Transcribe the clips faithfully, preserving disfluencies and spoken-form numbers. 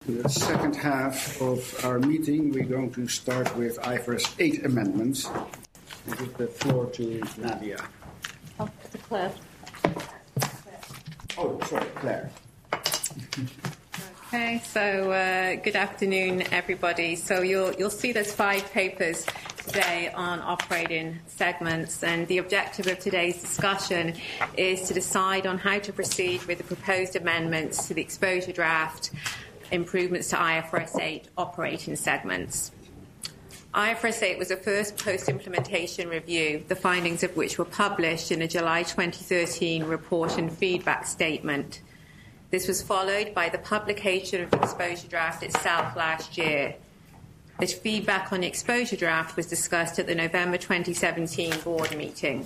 The second half of our meeting, we're going to start with I F R S eight amendments. I give the floor to Nadia. Oh, to Claire. Oh, sorry, Claire. Okay, so uh, good afternoon, everybody. So you'll you'll see there's five papers today on operating segments, and the objective of today's discussion is to decide on how to proceed with the proposed amendments to the exposure draft improvements to I F R S eight operating segments. I F R S eight was a first post-implementation review, the findings of which were published in a July twenty thirteen report and feedback statement. This was followed by the publication of the exposure draft itself last year. The feedback on the exposure draft was discussed at the November twenty seventeen board meeting.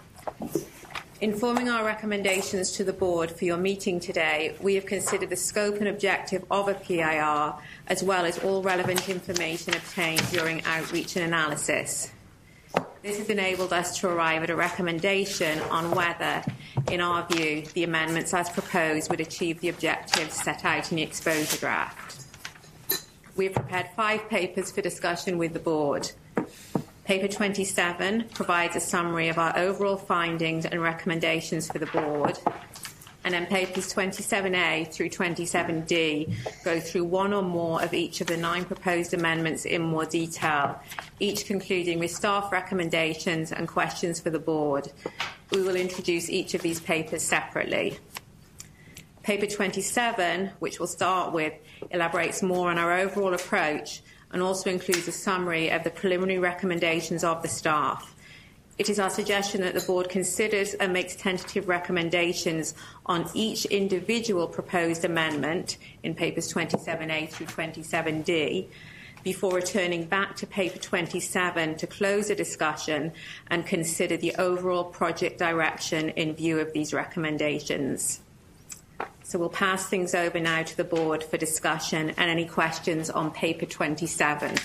In forming our recommendations to the board for your meeting today, we have considered the scope and objective of a P I R, as well as all relevant information obtained during outreach and analysis. This has enabled us to arrive at a recommendation on whether, in our view, the amendments as proposed would achieve the objectives set out in the exposure draft. We have prepared five papers for discussion with the board. Paper twenty-seven provides a summary of our overall findings and recommendations for the board. And then papers twenty-seven A through twenty-seven D go through one or more of each of the nine proposed amendments in more detail, each concluding with staff recommendations and questions for the board. We will introduce each of these papers separately. Paper twenty-seven, which we'll start with, elaborates more on our overall approach and also includes a summary of the preliminary recommendations of the staff. It is our suggestion that the board considers and makes tentative recommendations on each individual proposed amendment in papers twenty-seven A through twenty-seven D before returning back to paper twenty-seven to close a discussion and consider the overall project direction in view of these recommendations. So we'll pass things over now to the board for discussion and any questions on paper twenty-seven.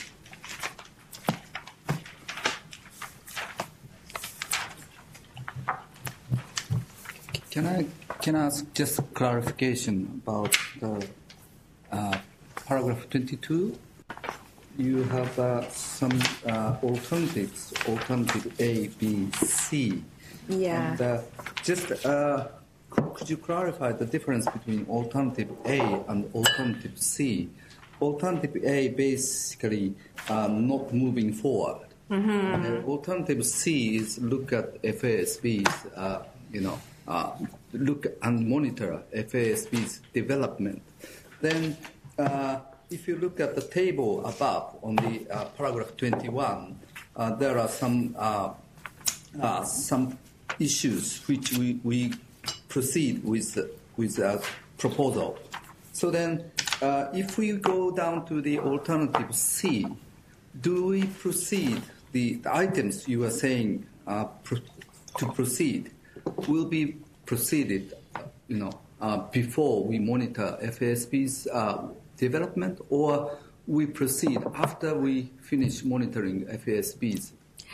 Can I can I ask just clarification about the uh, paragraph twenty-two? You have uh, some uh, alternatives, alternative A, B, C. Yeah. And, uh, just uh, could you clarify the difference between alternative A and alternative C? Alternative A basically uh, not moving forward. Mm-hmm. And alternative C is look at F A S B's, uh, you know, uh, look and monitor F A S B's development. Then, uh, if you look at the table above on the uh, paragraph twenty-one, uh, there are some uh, uh, some issues which we, we proceed with with a proposal. So then, uh, if we go down to the alternative C, do we proceed? The, the items you are saying uh, pro- to proceed will be proceeded, you know, uh, before we monitor F A S B's uh, development, or we proceed after we finish monitoring F A S B's?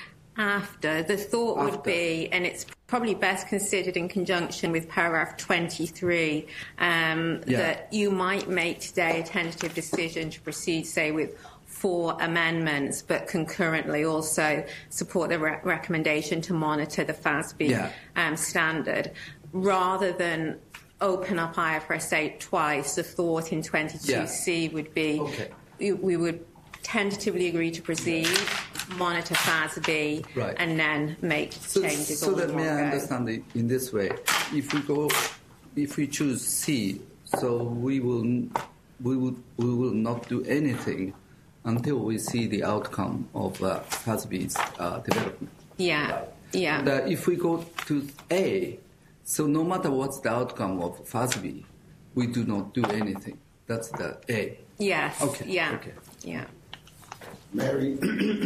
After. The thought After. would be, and it's probably best considered in conjunction with paragraph twenty-three, um, Yeah. that you might make today a tentative decision to proceed, say, with four amendments, but concurrently also support the re- recommendation to monitor the F A S B Yeah. um, standard, rather than open up I F R S eight twice. The thought in twenty-two C would be Okay. we, we would tentatively agree to proceed, monitor F A S B, Right. and then make So, changes so all that in may one I go. understand it in this way: if we go, if we choose C, so we will we will we will not do anything until we see the outcome of uh, F A S B's uh, development. Yeah, yeah. And, uh, if we go to A, so no matter what's the outcome of F A S B, we do not do anything. That's the A. Yes. Okay. Yeah. Okay. Yeah. Mary.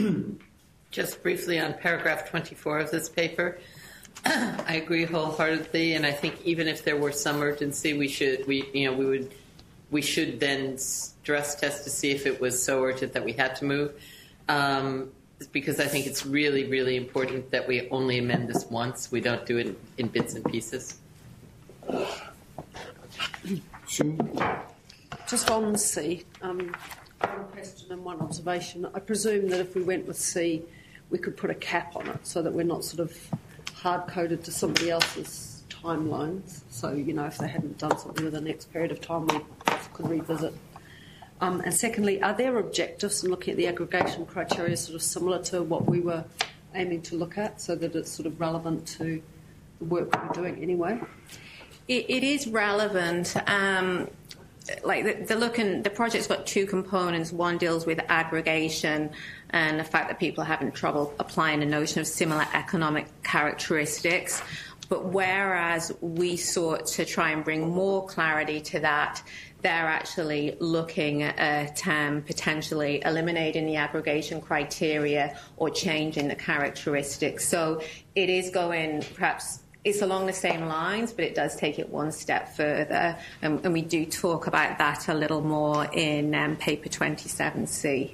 Just briefly on paragraph twenty-four of this paper, I agree wholeheartedly, and I think even if there were some urgency, we should we you know we would we should then stress test to see if it was so urgent that we had to move. Um, because I think it's really, really important that we only amend this once. We don't do it in bits and pieces. Sue? Just on C, um, one question and one observation. I presume that if we went with C, we could put a cap on it so that we're not sort of hard-coded to somebody else's timelines. So, you know, if they hadn't done something within the next period of time, we could revisit. Um, and secondly, are there objectives in looking at the aggregation criteria sort of similar to what we were aiming to look at so that it's sort of relevant to the work we're doing anyway? It, it is relevant. Um, like the, the look and the project's got two components. One deals with aggregation and the fact that people are having trouble applying the notion of similar economic characteristics. But whereas we sought to try and bring more clarity to that, they're actually looking at um, potentially eliminating the aggregation criteria or changing the characteristics. So it is going perhaps. It's along the same lines, but it does take it one step further, and, and we do talk about that a little more in um, paper twenty-seven C.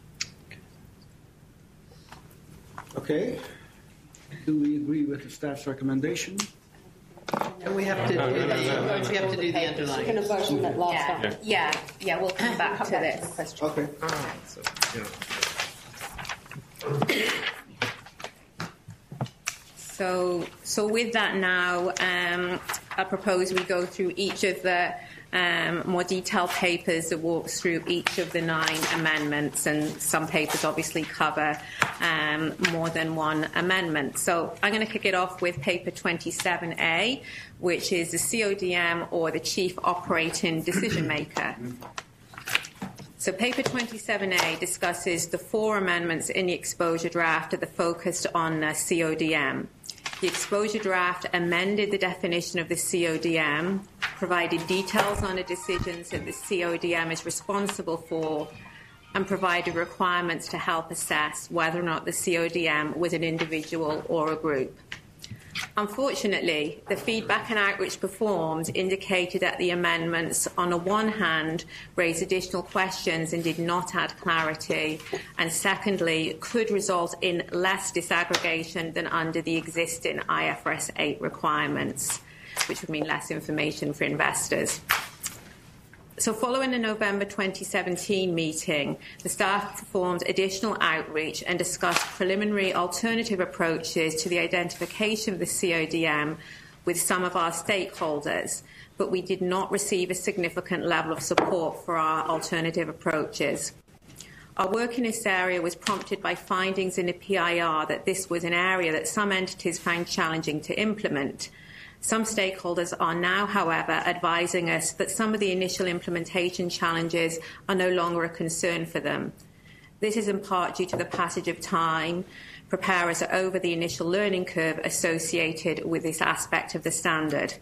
Okay. Do we agree with the staff's recommendation? And we have to do the, we have to do the underlying. We're going to vote on that last Yeah, one. yeah, yeah. We'll come back to this. Okay. So, yeah. So, so with that now, um, I propose we go through each of the um, more detailed papers that walks through each of the nine amendments, and some papers obviously cover um, more than one amendment. So I'm going to kick it off with paper twenty-seven A, which is the C O D M, or the Chief Operating Decision Maker. So paper twenty-seven A discusses the four amendments in the exposure draft that are focused on uh, C O D M. The exposure draft amended the definition of the C O D M, provided details on the decisions that the C O D M is responsible for, and provided requirements to help assess whether or not the C O D M was an individual or a group. Unfortunately, the feedback and outreach performed indicated that the amendments, on the one hand, raised additional questions and did not add clarity, and secondly, could result in less disaggregation than under the existing I F R S eight requirements, which would mean less information for investors. So following the November twenty seventeen meeting, the staff performed additional outreach and discussed preliminary alternative approaches to the identification of the C O D M with some of our stakeholders, but we did not receive a significant level of support for our alternative approaches. Our work in this area was prompted by findings in the P I R that this was an area that some entities found challenging to implement. Some stakeholders are now, however, advising us that some of the initial implementation challenges are no longer a concern for them. This is in part due to the passage of time. Preparers are over the initial learning curve associated with this aspect of the standard.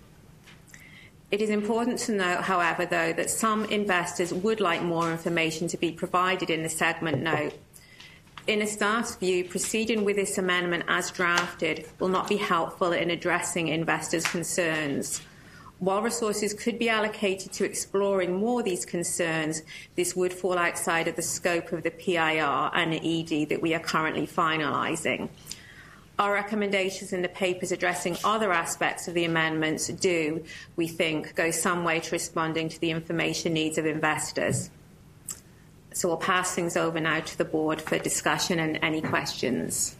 It is important to note, however, though, that some investors would like more information to be provided in the segment note. In the staff's view, proceeding with this amendment as drafted will not be helpful in addressing investors' concerns. While resources could be allocated to exploring more of these concerns, this would fall outside of the scope of the P I R and the E D that we are currently finalising. Our recommendations in the papers addressing other aspects of the amendments do, we think, go some way to responding to the information needs of investors. So we'll pass things over now to the board for discussion and any questions.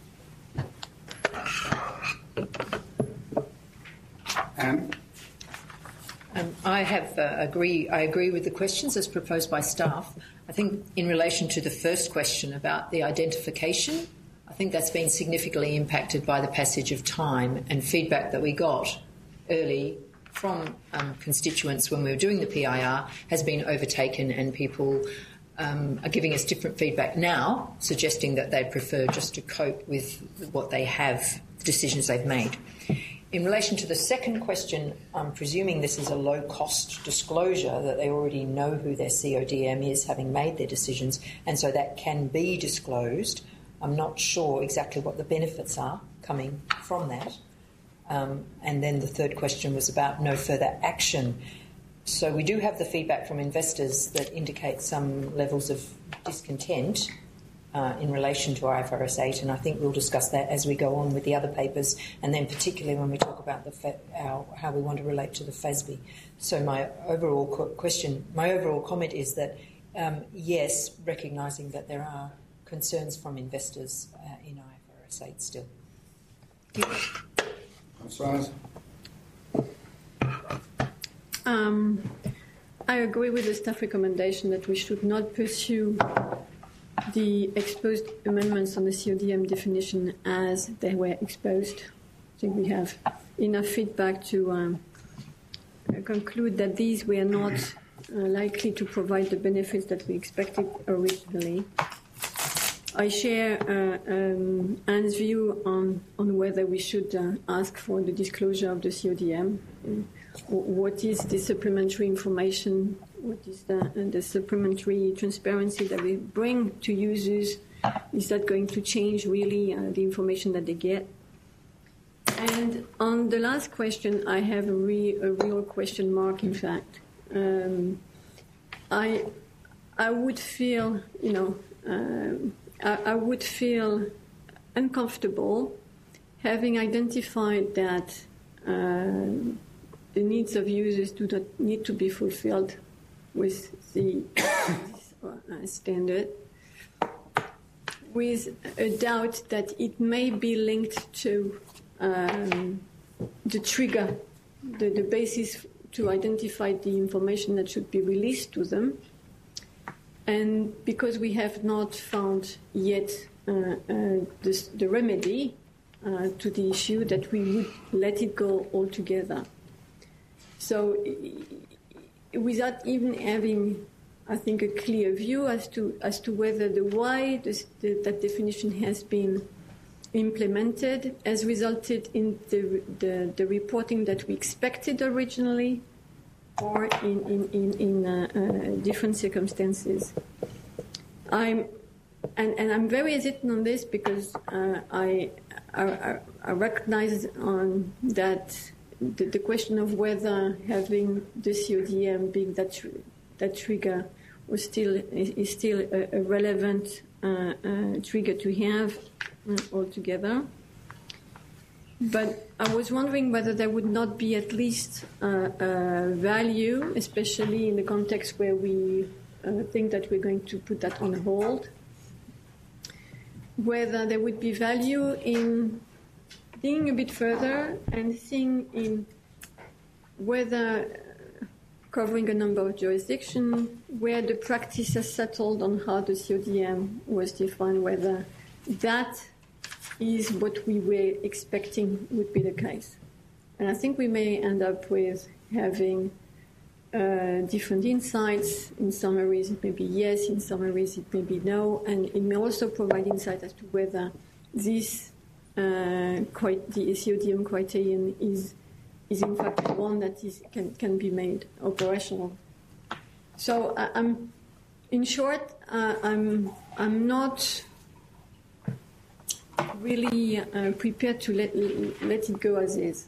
Anne? Um, I have uh, agree. I agree with the questions as proposed by staff. I think in relation to the first question about the identification, I think that's been significantly impacted by the passage of time and feedback that we got early from um, constituents when we were doing the P I R has been overtaken, and people um, are giving us different feedback now, suggesting that they prefer just to cope with what they have, the decisions they've made. In relation to the second question, I'm presuming this is a low-cost disclosure, that they already know who their C O D M is, having made their decisions, and so that can be disclosed. I'm not sure exactly what the benefits are coming from that. Um, and then the third question was about no further action. So we do have the feedback from investors that indicate some levels of discontent Uh, in relation to I F R S eight, and I think we'll discuss that as we go on with the other papers, and then particularly when we talk about the fa- our, how we want to relate to the F A S B. So my overall co- question, my overall comment is that um, yes, recognising that there are concerns from investors uh, in I F R S eight still. Françoise? Um, I agree with the staff recommendation that we should not pursue the exposed amendments on the C O D M definition as they were exposed. I think we have enough feedback to um, conclude that these were not uh, likely to provide the benefits that we expected originally. I share uh, um, Anne's view on, on whether we should uh, ask for the disclosure of the C O D M. What is the supplementary information? What is the, the supplementary transparency that we bring to users? Is that going to change really uh, the information that they get? And on the last question, I have a, re, a real question mark, in fact. Um, I, I would feel, you know, uh, I, I would feel uncomfortable having identified that uh, the needs of users do not need to be fulfilled with the uh, standard, with a doubt that it may be linked to um, the trigger, the, the basis to identify the information that should be released to them. And because we have not found yet uh, uh, this, the remedy uh, to the issue, that we would let it go altogether. So without even having, I think, a clear view as to as to whether the why this, the, that definition has been implemented has resulted in the, the, the reporting that we expected originally, or in, in, in, in uh, uh, different circumstances. I'm, and, and I'm very hesitant on this because uh, I, I, I recognize on that the, the question of whether having the C O D M being that, tr- that trigger was still, is, is still a, a relevant uh, uh, trigger to have uh, altogether. But I was wondering whether there would not be at least uh, uh, value, especially in the context where we uh, think that we're going to put that on hold, whether there would be value in digging a bit further and seeing in whether covering a number of jurisdictions, where the practice has settled on how the C O D M was defined, whether that is what we were expecting would be the case. And I think we may end up with having uh, different insights. In some areas it may be yes, in some areas it may be no, and it may also provide insight as to whether this uh, quite the C O D M criterion is is in fact one that is can, can be made operational. So I, I'm, in short, uh, I'm I'm not really uh, prepared to let let it go as is.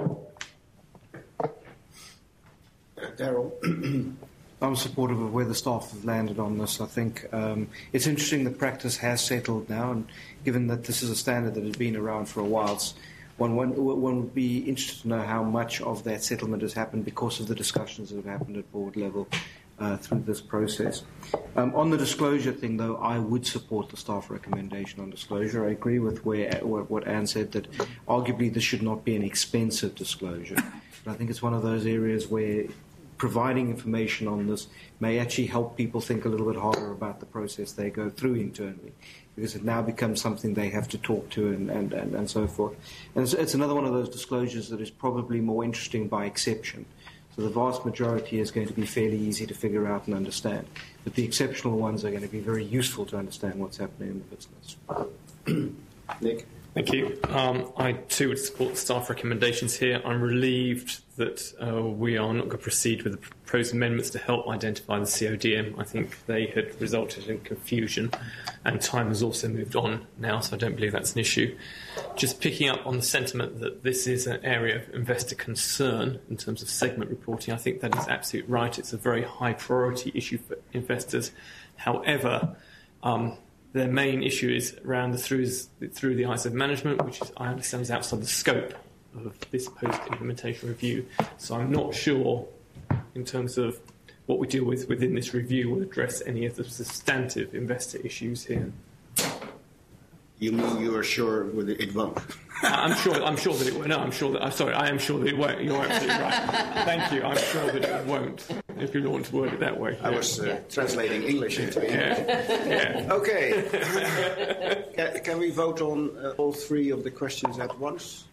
Daryl. I'm supportive of where the staff have landed on this. I think um, it's interesting that practice has settled now, and given that this is a standard that has been around for a while, one, one, one would be interested to know how much of that settlement has happened because of the discussions that have happened at board level uh, through this process. Um, on the disclosure thing, though, I would support the staff recommendation on disclosure. I agree with where, what Anne said, that arguably this should not be an expensive disclosure. But I think it's one of those areas where providing information on this may actually help people think a little bit harder about the process they go through internally, because it now becomes something they have to talk to and, and, and, and so forth. And it's, it's another one of those disclosures that is probably more interesting by exception. So the vast majority is going to be fairly easy to figure out and understand. But the exceptional ones are going to be very useful to understand what's happening in the business. Nick? Thank you. Um, I too would support the staff recommendations here. I'm relieved that uh, we are not going to proceed with the proposed amendments to help identify the C O D M. I think they had resulted in confusion, and time has also moved on now, so I don't believe that's an issue. Just picking up on the sentiment that this is an area of investor concern in terms of segment reporting, I think that is absolutely right. It's a very high priority issue for investors. However, um, their main issue is around the through, through the eyes of management, which is, I understand is outside the scope of this post-implementation review. So I'm not sure, in terms of what we deal with within this review, will address any of the substantive investor issues here. You mean you are sure it won't? I'm sure. I'm sure that it won't. No, I'm sure that. I'm sorry. I am sure that it won't. You're absolutely right. Thank you. I'm sure that it won't. If you want to word it that way. I yeah. was uh, yeah. translating English into English. Yeah. yeah. Okay. can, can we vote on uh, all three of the questions at once?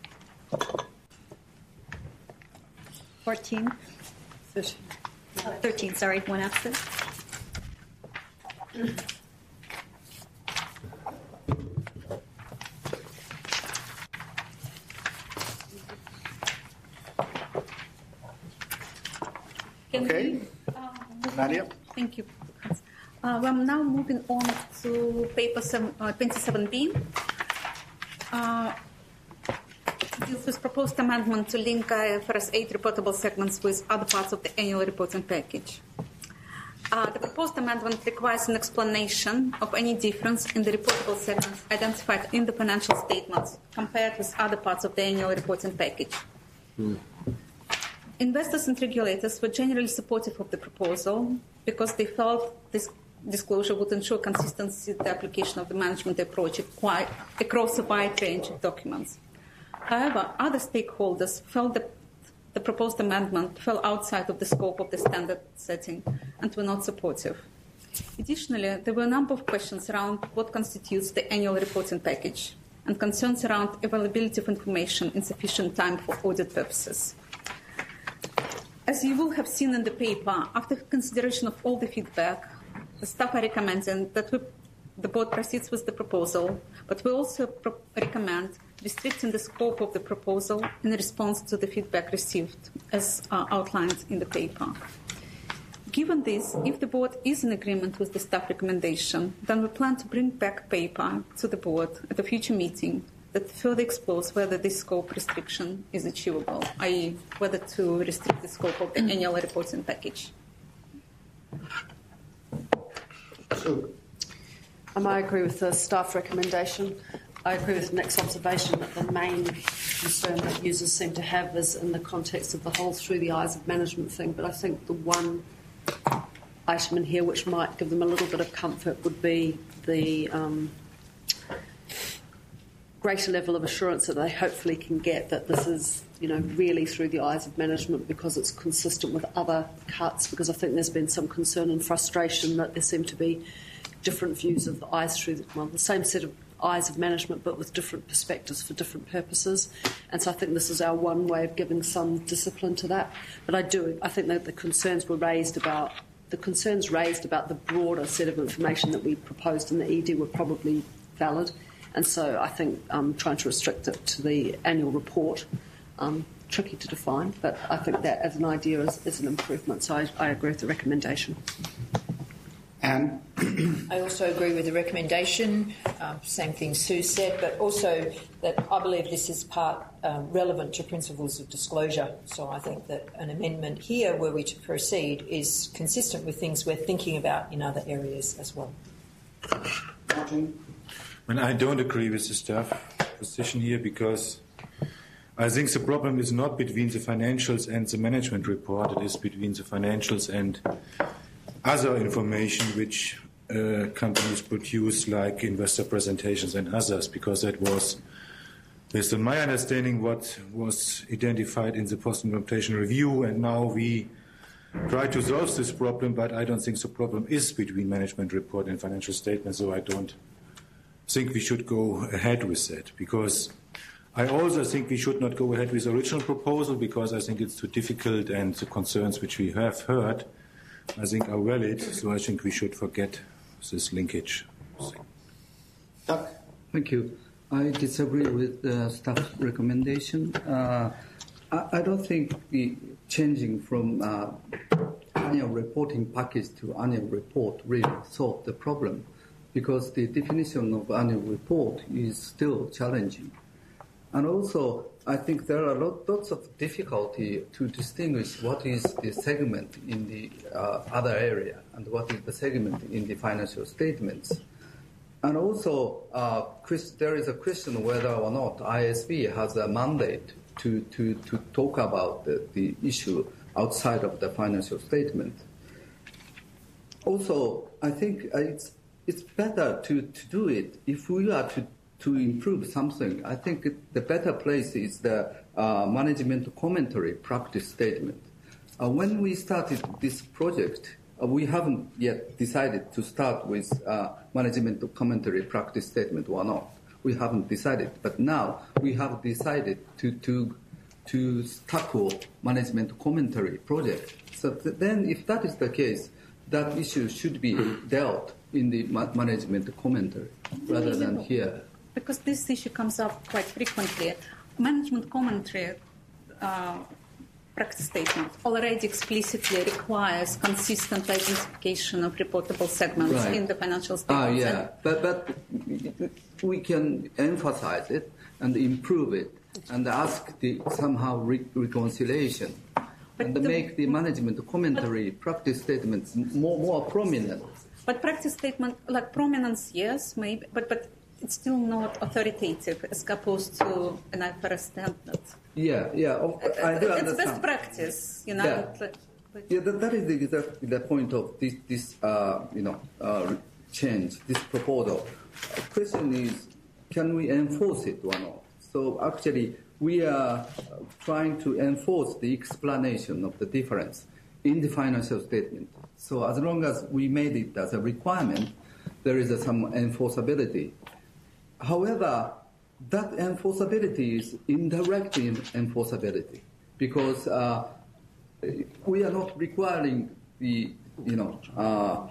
Fourteen. Thirteen. Uh, Thirteen. Sorry, one absent. Okay. Uh, Nadia? Thank you. Uh, we're now moving on to paper seven, uh, twenty-seven B. Uh, deals with proposed amendment to link I F R S eight reportable segments with other parts of the annual reporting package. Uh, the proposed amendment requires an explanation of any difference in the reportable segments identified in the financial statements compared with other parts of the annual reporting package. Hmm. Investors and regulators were generally supportive of the proposal because they felt this disclosure would ensure consistency in the application of the management approach across a wide range of documents. However, other stakeholders felt that the proposed amendment fell outside of the scope of the standard setting and were not supportive. Additionally, there were a number of questions around what constitutes the annual reporting package and concerns around availability of information in sufficient time for audit purposes. As you will have seen in the paper, after consideration of all the feedback, the staff are recommending that we, the board proceeds with the proposal, but we also pro- recommend restricting the scope of the proposal in response to the feedback received, as uh, outlined in the paper. Given this, if the board is in agreement with the staff recommendation, then we plan to bring back paper to the board at a future meeting that further explores whether this scope restriction is achievable, that is whether to restrict the scope of the annual reporting package. So, um, I agree with the staff recommendation. I agree with Nick's observation that the main concern that users seem to have is in the context of the whole through the eyes of management thing, but I think the one item in here which might give them a little bit of comfort would be the um, greater level of assurance that they hopefully can get that this is, you know, really through the eyes of management because it's consistent with other cuts, because I think there's been some concern and frustration that there seem to be different views of the eyes through the, well, the same set of eyes of management but with different perspectives for different purposes. And so I think this is our one way of giving some discipline to that. But I do, I think that the concerns were raised about, the concerns raised about the broader set of information that we proposed in the E D were probably valid. And so I think um, trying to restrict it to the annual report, um, tricky to define, but I think that as an idea is, is an improvement. So I, I agree with the recommendation. Anne? I also agree with the recommendation, um, same thing Sue said, but also that I believe this is part um, relevant to principles of disclosure. So I think that an amendment here, were we to proceed, is consistent with things we're thinking about in other areas as well. Martin? And I don't agree with the staff position here because I think the problem is not between the financials and the management report. It is between the financials and other information which uh, companies produce, like investor presentations and others, because that was, based on my understanding, what was identified in the post-implementation review, and now we try to solve this problem, but I don't think the problem is between management report and financial statements, so I don't think we should go ahead with that, because I also think we should not go ahead with the original proposal because I think it's too difficult and the concerns which we have heard I think are valid, so I think we should forget this linkage. Doug? Thank you. I disagree with the staff recommendation. Uh, I, I don't think the changing from uh, annual reporting package to annual report really solved the problem, because the definition of annual report is still challenging. And also, I think there are lot, lots of difficulty to distinguish what is the segment in the uh, other area and what is the segment in the financial statements. And also, uh, Chris, there is a question whether or not I S B has a mandate to, to, to talk about the, the issue outside of the financial statement. Also, I think it's it's better to, to do it if we are to, to improve something. I think it, the better place is the uh, management commentary practice statement. Uh, when we started this project, uh, we haven't yet decided to start with uh, management commentary practice statement or not. We haven't decided, but now we have decided to to to tackle management commentary project. So th- then, if that is the case, that issue should be dealt in the ma- management commentary rather than here. Because this issue comes up quite frequently. Management commentary uh, practice statement already explicitly requires consistent identification of reportable segments Right. in the financial Ah, statements. yeah, but but we can emphasize it and improve it and ask the somehow re- reconciliation But and the- make the management commentary practice statements more more prominent. But practice statement, like prominence, yes, maybe, but but it's still not authoritative as opposed to an I F R S standard. Yeah, yeah, of- I do It's understand. best practice, you know. Yeah. but- but- but- Yeah, that, that is exactly the point of this, this uh, you know, uh, change, this proposal. The question is, can we enforce it or not? So actually, we are trying to enforce the explanation of the difference in the financial statement. So as long as we made it as a requirement, there is a, some enforceability. However, that enforceability is indirect enforceability because uh, we are not requiring the, you know, uh,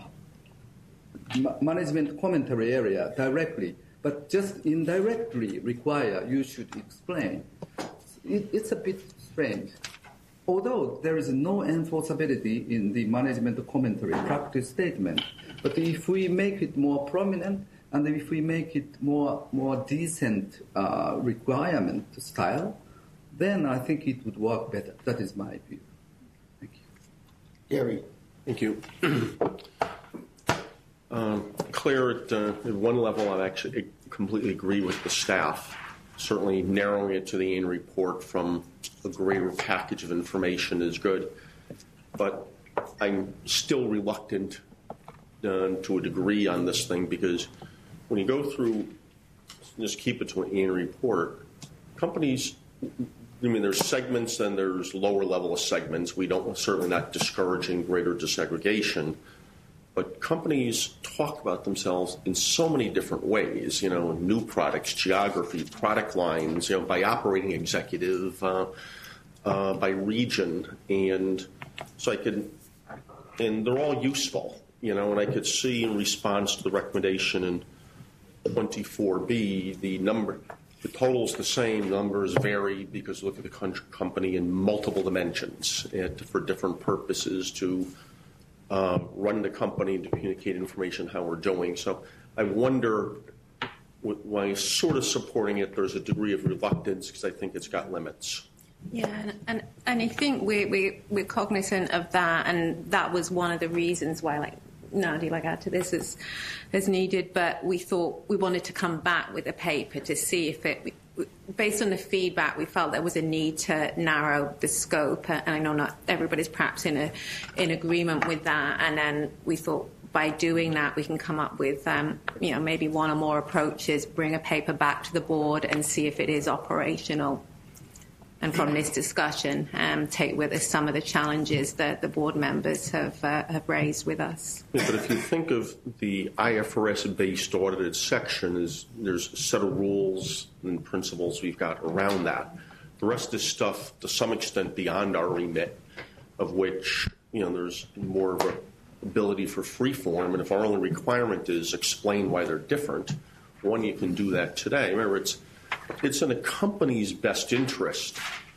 ma- management commentary area directly, but just indirectly require you should explain. It, it's a bit strange. Although there is no enforceability in the management commentary practice statement, but if we make it more prominent and if we make it more more decent uh, requirement style, then I think it would work better. That is my view. Thank you. Gary. Thank you. um, Claire, at, uh, at one level, I actually completely agree with the staff. Certainly narrowing it to the annual report from a greater package of information is good. But I'm still reluctant uh, to a degree on this thing because when you go through, just keep it to an annual report, companies, I mean, there's segments and there's lower level of segments. We don't, certainly not discouraging greater disaggregation. But companies talk about themselves in so many different ways, you know, new products, geography, product lines, you know, by operating executive, uh, uh, by region. And so I could, and they're all useful, you know, and I could see in response to the recommendation in twenty-four B, the number, the total's the same, numbers vary because look at the country, company in multiple dimensions and for different purposes to Uh, run the company to communicate information how we're doing. So I wonder, why sort of supporting it, there's a degree of reluctance because I think it's got limits. Yeah, and, and, and I think we, we, we're cognizant of that, and that was one of the reasons why, like, Nadi, like, add to this as, as needed, but we thought we wanted to come back with a paper to see if it, based on the feedback, we felt there was a need to narrow the scope, and I know not everybody's perhaps in a, in agreement with that, and then we thought by doing that we can come up with, um, you know, maybe one or more approaches, bring a paper back to the board and see if it is operational. And from this discussion, um, take with us some of the challenges that the board members have uh, have raised with us. Yeah, but if you think of the I F R S-based audited section, is there's a set of rules and principles we've got around that. The rest is stuff, to some extent, beyond our remit, of which, you know, there's more of a ability for free form. And if our only requirement is explain why they're different, one, you can do that today. Remember, it's It's in a company's best interest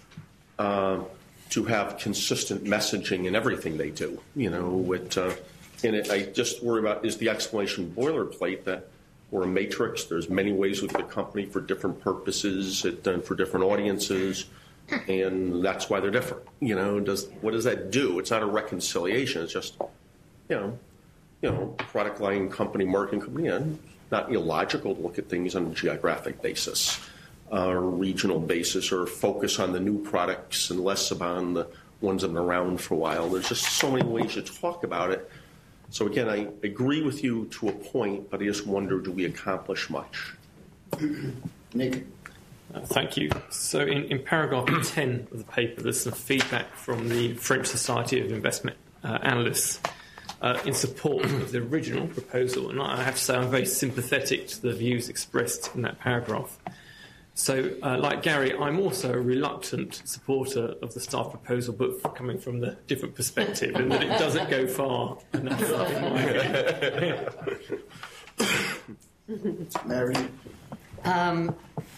uh, to have consistent messaging in everything they do. You know, it, uh, and it, I just worry about is the explanation boilerplate that we're a matrix. There's many ways with the company for different purposes, it, uh, for different audiences, and that's why they're different. You know, does what does that do? It's not a reconciliation. It's just, you know, you know, product line, company, marketing company. Yeah, not illogical to look at things on a geographic basis. uh, regional basis, or focus on the new products and less upon the ones that have been around for a while. There's just so many ways to talk about it. So again, I agree with you to a point, but I just wonder, do we accomplish much? Nick? Uh, thank you. So in, in paragraph ten of the paper, there's some feedback from the French Society of Investment uh, Analysts uh, in support of the original proposal. And I have to say I'm very sympathetic to the views expressed in that paragraph. So, uh, like Gary, I'm also a reluctant supporter of the staff proposal, but coming from the different perspective, in that it doesn't go far enough, in my opinion. Mary? Um,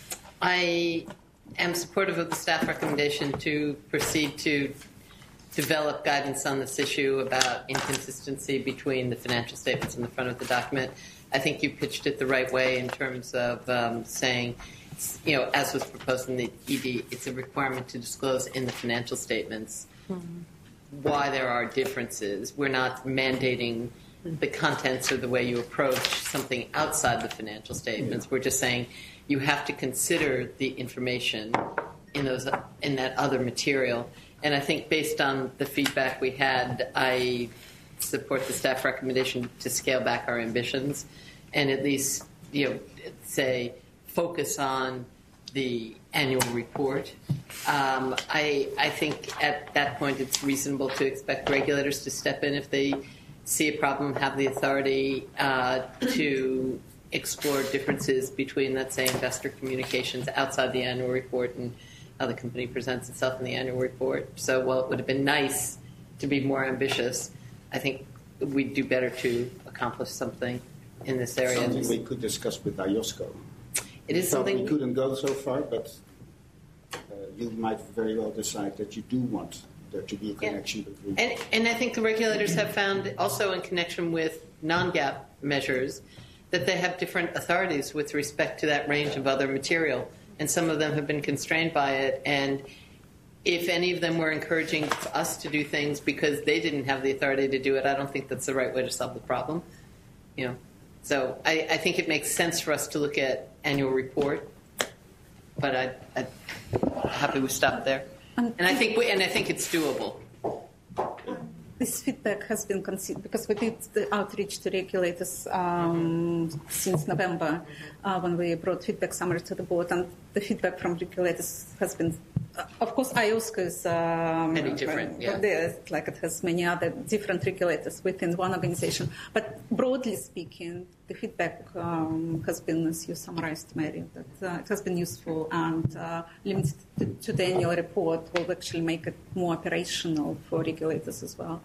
I am supportive of the staff recommendation to proceed to develop guidance on this issue about inconsistency between the financial statements in the front of the document. I think you pitched it the right way in terms of um, saying, you know, as was proposed in the E D, it's a requirement to disclose in the financial statements mm-hmm. why there are differences. We're not mandating the contents or the way you approach something outside the financial statements. We're just saying you have to consider the information in those in that other material. And I think based on the feedback we had, I support the staff recommendation to scale back our ambitions and at least, you know, say focus on the annual report. Um, I I think at that point it's reasonable to expect regulators to step in if they see a problem, have the authority uh, to explore differences between, let's say, investor communications outside the annual report and how the company presents itself in the annual report. So while it would have been nice to be more ambitious, I think we'd do better to accomplish something in this area. Something we could discuss with IOSCO. It is something we couldn't go so far, but uh, you might very well decide that you do want there to be a connection yeah. between. And, and I think the regulators have found also in connection with non-GAAP measures that they have different authorities with respect to that range of other material, and some of them have been constrained by it. And if any of them were encouraging us to do things because they didn't have the authority to do it, I don't think that's the right way to solve the problem. You know, so I, I think it makes sense for us to look at annual report, but I, I'm happy we stopped there. And I think we, and I think it's doable. This feedback has been considered because we did the outreach to regulators um, since November uh, when we brought feedback summary to the board, and the feedback from regulators has been, uh, of course, IOSCO is um, many different, yeah. There, like it has many other different regulators within one organization. But broadly speaking, the feedback um, has been, as you summarized, Mary, that uh, it has been useful and uh, limited to, to the annual report will actually make it more operational for regulators as well.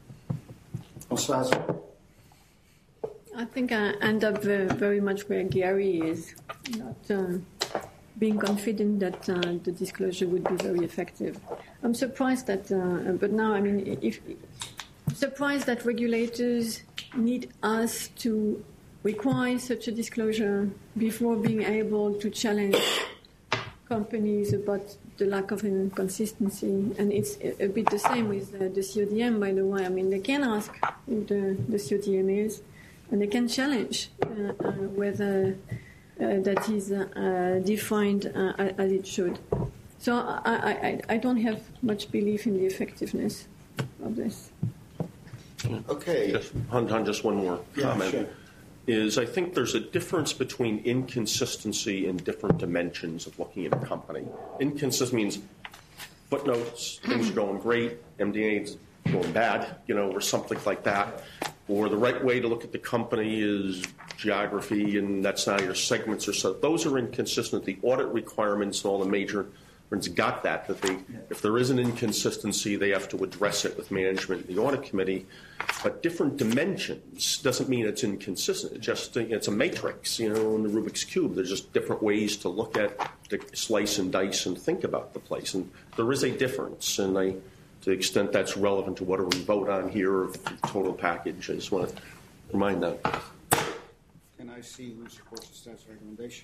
I think I end up very, very much where Gary is, not uh, being confident that uh, the disclosure would be very effective. I'm surprised that, uh, but now, I mean, if surprised that regulators need us to require such a disclosure before being able to challenge companies about the lack of inconsistency. And it's a, a bit the same with uh, the C O D M, by the way. I mean, they can ask who the, the C O D M is, and they can challenge uh, uh, whether uh, that is uh, defined uh, as it should. So I, I, I don't have much belief in the effectiveness of this. Okay. Just, on just one more yeah, comment. Sure. Is I think there's a difference between inconsistency and different dimensions of looking at a company. Inconsistent means footnotes, things are going great, M D A's going bad, you know, or something like that. Or the right way to look at the company is geography, and that's not your segments or so. Those are inconsistent. The audit requirements and all the major ones got that, that they, if there is an inconsistency, they have to address it with management and the audit committee. But different dimensions doesn't mean it's inconsistent. It's just it's a matrix, you know, in the Rubik's Cube. There's just different ways to look at, to slice and dice and think about the place. And there is a difference. And I, to the extent that's relevant to what do we vote on here of the total package, I just want to remind that. Can I see who supports the staff's recommendation?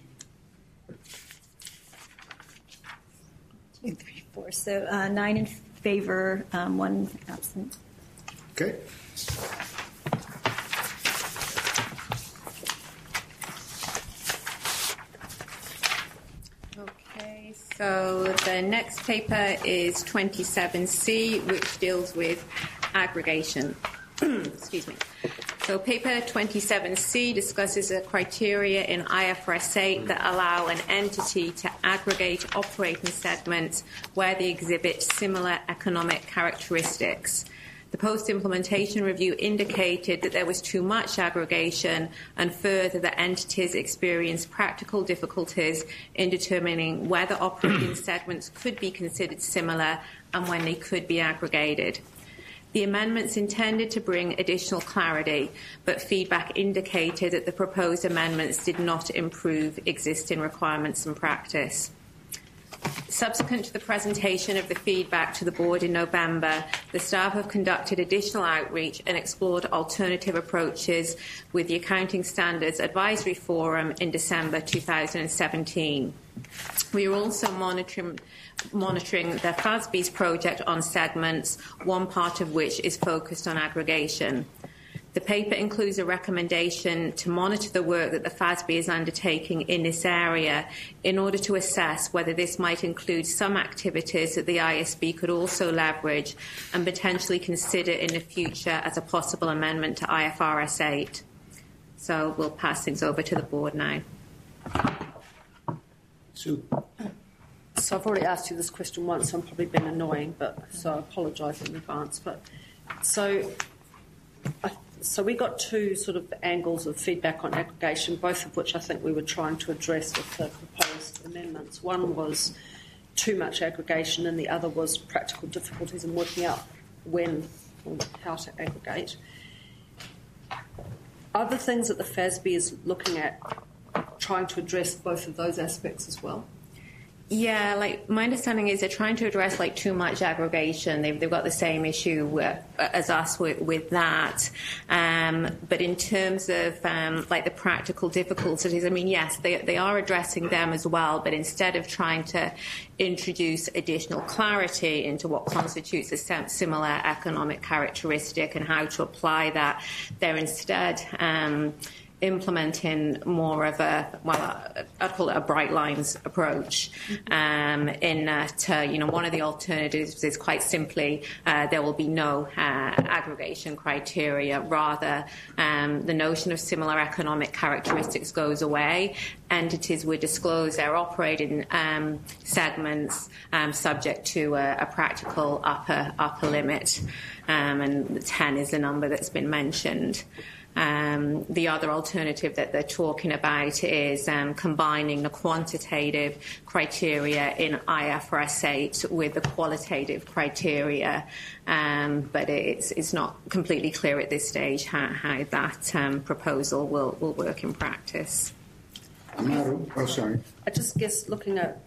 Two, three, four. So uh, nine in favor, um, one absent. Okay. Okay. So the next paper is twenty-seven C, which deals with aggregation. Excuse me. So paper twenty-seven C discusses a criteria in I F R S eight that allow an entity to aggregate operating segments where they exhibit similar economic characteristics. The post-implementation review indicated that there was too much aggregation, and further that entities experienced practical difficulties in determining whether operating segments could be considered similar and when they could be aggregated. The amendments intended to bring additional clarity, but feedback indicated that the proposed amendments did not improve existing requirements and practice. Subsequent to the presentation of the feedback to the board in November, the staff have conducted additional outreach and explored alternative approaches with the Accounting Standards Advisory Forum in December two thousand seventeen. We are also monitoring, monitoring the F A S B's project on segments, one part of which is focused on aggregation. The paper includes a recommendation to monitor the work that the F A S B is undertaking in this area in order to assess whether this might include some activities that the I S B could also leverage and potentially consider in the future as a possible amendment to I F R S eight. So we'll pass things over to the board now. Sue. So I've already asked you this question once, so I'm probably been annoying, but so I apologise in advance. But so, I, so we got two sort of angles of feedback on aggregation, both of which I think we were trying to address with the proposed amendments. One was too much aggregation, and the other was practical difficulties in working out when or how to aggregate. Are the things that the F A S B is looking at trying to address both of those aspects as well? Yeah, like my understanding is they're trying to address like too much aggregation. They've, they've got the same issue uh, as us with, with that. Um, but in terms of um, like the practical difficulties, I mean, yes, they they are addressing them as well. But instead of trying to introduce additional clarity into what constitutes a similar economic characteristic and how to apply that, they're instead um, implementing more of a, well, I'd call it a bright lines approach. Um, in that, uh, you know, one of the alternatives is quite simply uh, there will be no uh, aggregation criteria. Rather, um, the notion of similar economic characteristics goes away. Entities would disclose their operating um, segments um, subject to a, a practical upper upper limit, um, and ten is the number that's been mentioned. Um, the other alternative that they're talking about is um, combining the quantitative criteria in I F R S eight with the qualitative criteria, um, but it's, it's not completely clear at this stage how, how that um, proposal will, will work in practice. Amaru, oh, sorry. I just guess looking at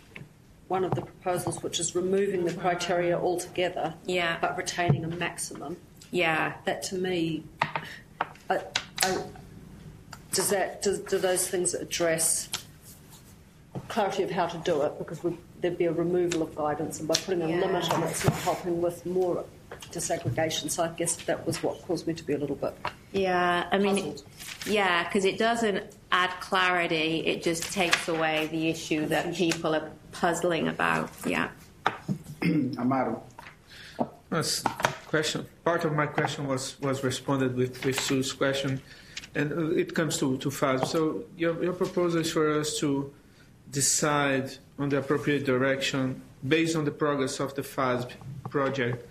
one of the proposals, which is removing the criteria altogether, yeah, but retaining a maximum. Yeah, that to me. I, I, does that does, do those things address clarity of how to do it? Because we, there'd be a removal of guidance, and by putting a yeah. limit on it, it's not helping with more disaggregation. So I guess that was what caused me to be a little bit yeah. I mean, puzzled. yeah, because it doesn't add clarity; it just takes away the issue that people are puzzling about. Yeah. Amaru. Yes, question. Part of my question was, was responded with, with Sue's question, and it comes to, to F A S B. So your, your proposal is for us to decide on the appropriate direction based on the progress of the F A S B project.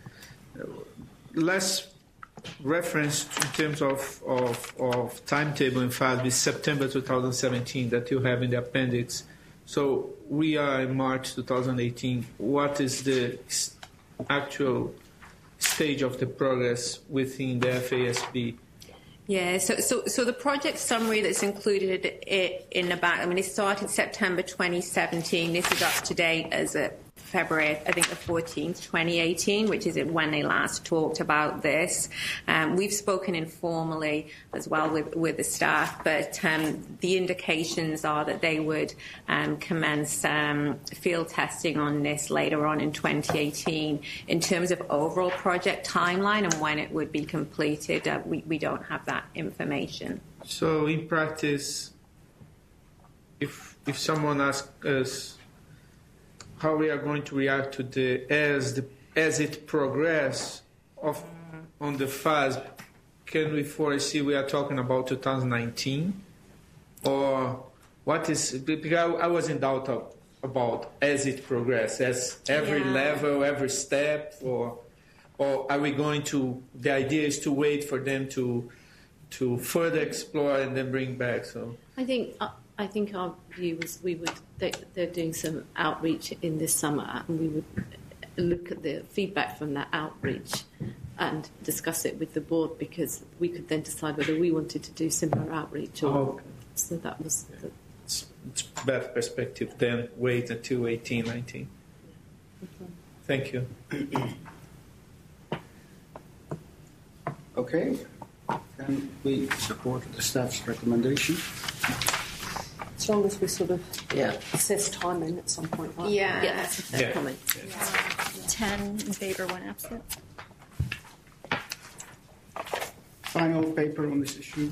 Less reference in terms of, of, of timetable in F A S B is September twenty seventeen that you have in the appendix. So we are in March twenty eighteen. What is the actual stage of the progress within the F A S B? Yeah, so, so so the project summary that's included in the back, I mean, it started September twenty seventeen. This is up to date as of February, I think the fourteenth, twenty eighteen, which is when they last talked about this. Um, we've spoken informally as well with, with the staff, but um, the indications are that they would um, commence um, field testing on this later on in twenty eighteen. In terms of overall project timeline and when it would be completed, uh, we, we don't have that information. So in practice, if if someone asks us how we are going to react to the as the as it progress of on the F A S B. Can we foresee we are talking about two thousand nineteen, or what is? Because I, I was in doubt of, about as it progress, as every Yeah. level, every step, or or are we going to? The idea is to wait for them to to further explore and then bring back. So I think uh, I think our view was we would they, they're doing some outreach in this summer, and we would look at the feedback from that outreach and discuss it with the board, because we could then decide whether we wanted to do similar outreach or. Oh, okay. So that was the, it's, it's better perspective than wait until eighteen, nineteen. Thank you. Okay. Can we support the staff's recommendation? as long as we sort of Yeah. assess timing at some point. Right? Yeah. yeah, that's a fair Yeah. comment. Ten in favor, one absent. Final paper on this issue.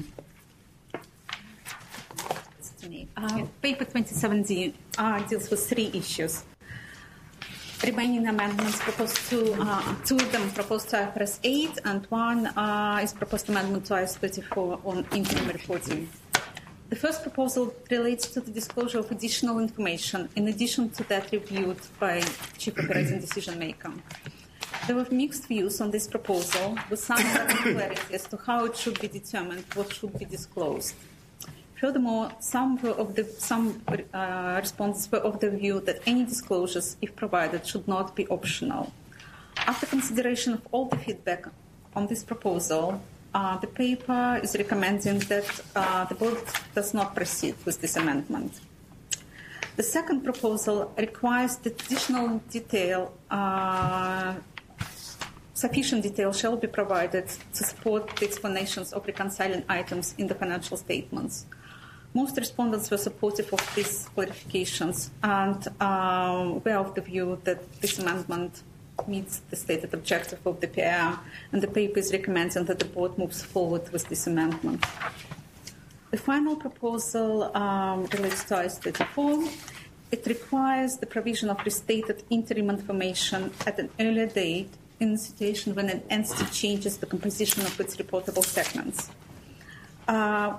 Uh, paper twenty-seven D uh, deals with three issues. Remaining amendments proposed to, uh, two of them proposed to I F R S eight, and one uh, is proposed amendment to I S thirty-four on interim reporting. The first proposal relates to the disclosure of additional information in addition to that reviewed by Chief Operating Decision Maker. There were mixed views on this proposal, with some clarity as to how it should be determined what should be disclosed. Furthermore, some were of the some uh, respondents were of the view that any disclosures, if provided, should not be optional. After consideration of all the feedback on this proposal, uh, the paper is recommending that uh, the board does not proceed with this amendment. The second proposal requires that additional detail, uh, sufficient detail shall be provided to support the explanations of reconciling items in the financial statements. Most respondents were supportive of these clarifications and uh, were of the view that this amendment meets the stated objective of the P I R, and the paper is recommending that the board moves forward with this amendment. The final proposal um, relates to I S thirty-four. It requires the provision of restated interim information at an earlier date in a situation when an entity changes the composition of its reportable segments. Uh,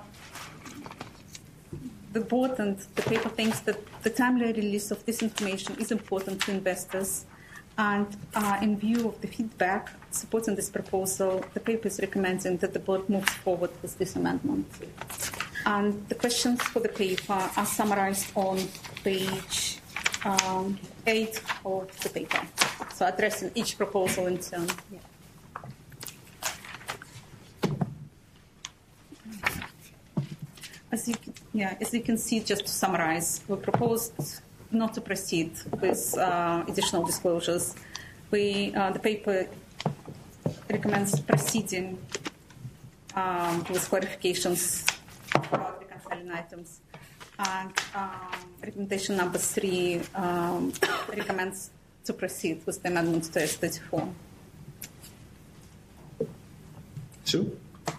The board and the paper thinks that the timely release of this information is important to investors, and uh, in view of the feedback supporting this proposal, the paper is recommending that the board moves forward with this amendment. And the questions for the paper are summarized on page um, eight of the paper, so addressing each proposal in turn. Yeah. As you, yeah, as you can see, just to summarize, we proposed not to proceed with uh, additional disclosures. We, uh, the paper recommends proceeding um, with clarifications about reconciling items. And um, recommendation number three um, recommends to proceed with the amendments to S thirty-four. Sue?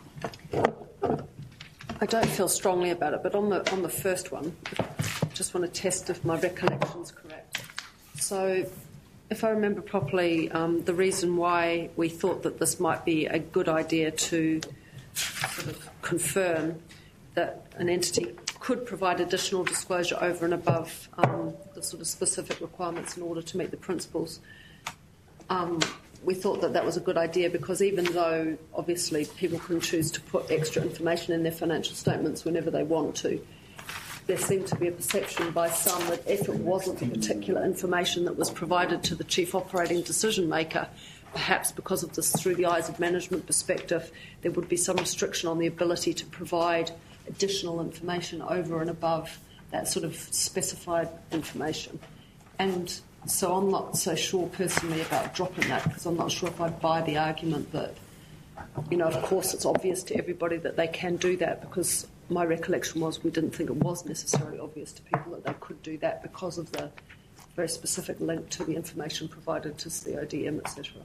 I don't feel strongly about it, but on the on the first one, I just want to test if my recollection's correct. So, if I remember properly, um, the reason why we thought that this might be a good idea to sort of confirm that an entity could provide additional disclosure over and above um, the sort of specific requirements in order to meet the principles. Um, We thought that that was a good idea because even though, obviously, people can choose to put extra information in their financial statements whenever they want to, there seemed to be a perception by some that if it wasn't the particular information that was provided to the chief operating decision maker, perhaps because of this through the eyes of management perspective, there would be some restriction on the ability to provide additional information over and above that sort of specified information. And so I'm not so sure personally about dropping that because I'm not sure if I buy the argument that, you know, of course it's obvious to everybody that they can do that, because my recollection was we didn't think it was necessarily obvious to people that they could do that because of the very specific link to the information provided to C O D M, et cetera.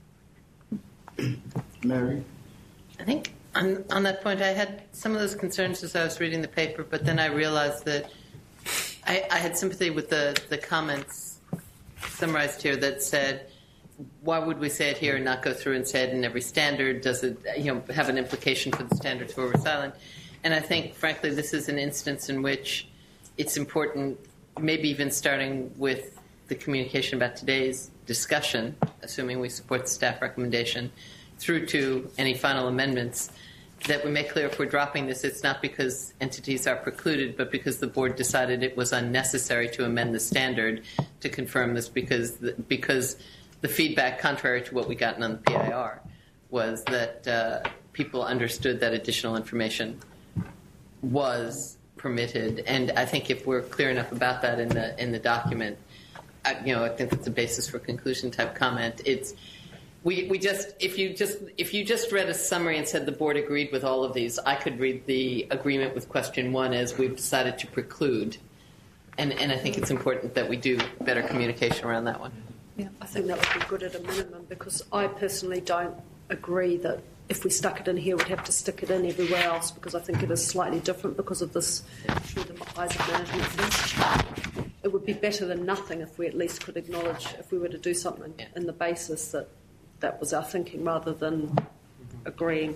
Mary? I think on, on that point, I had some of those concerns as I was reading the paper, but then I realized that I, I had sympathy with the, the comments summarized here that said, why would we say it here and not go through and say it in every standard? Does it, you know, have an implication for the standards where we're silent? And I think, frankly, this is an instance in which it's important, maybe even starting with the communication about today's discussion, assuming we support the staff recommendation, through to any final amendments, that we make clear if we're dropping this, it's not because entities are precluded, but because the board decided it was unnecessary to amend the standard to confirm this, because the, because the feedback, contrary to what we gotten on the P I R, was that uh, people understood that additional information was permitted. And I think if we're clear enough about that in the in the document, I, you know, I think that's a basis for conclusion type comment. It's We, we just if you just if you just read a summary and said the board agreed with all of these, I could read the agreement with question one as we've decided to preclude, and and I think it's important that we do better communication around that one. Yeah, I think that would be good at a minimum, because I personally don't agree that if we stuck it in here, we'd have to stick it in everywhere else, because I think it is slightly different because of this through the eyes of management thing. It would be better than nothing if we at least could acknowledge, if we were to do something yeah. in the basis that that was our thinking rather than agreeing.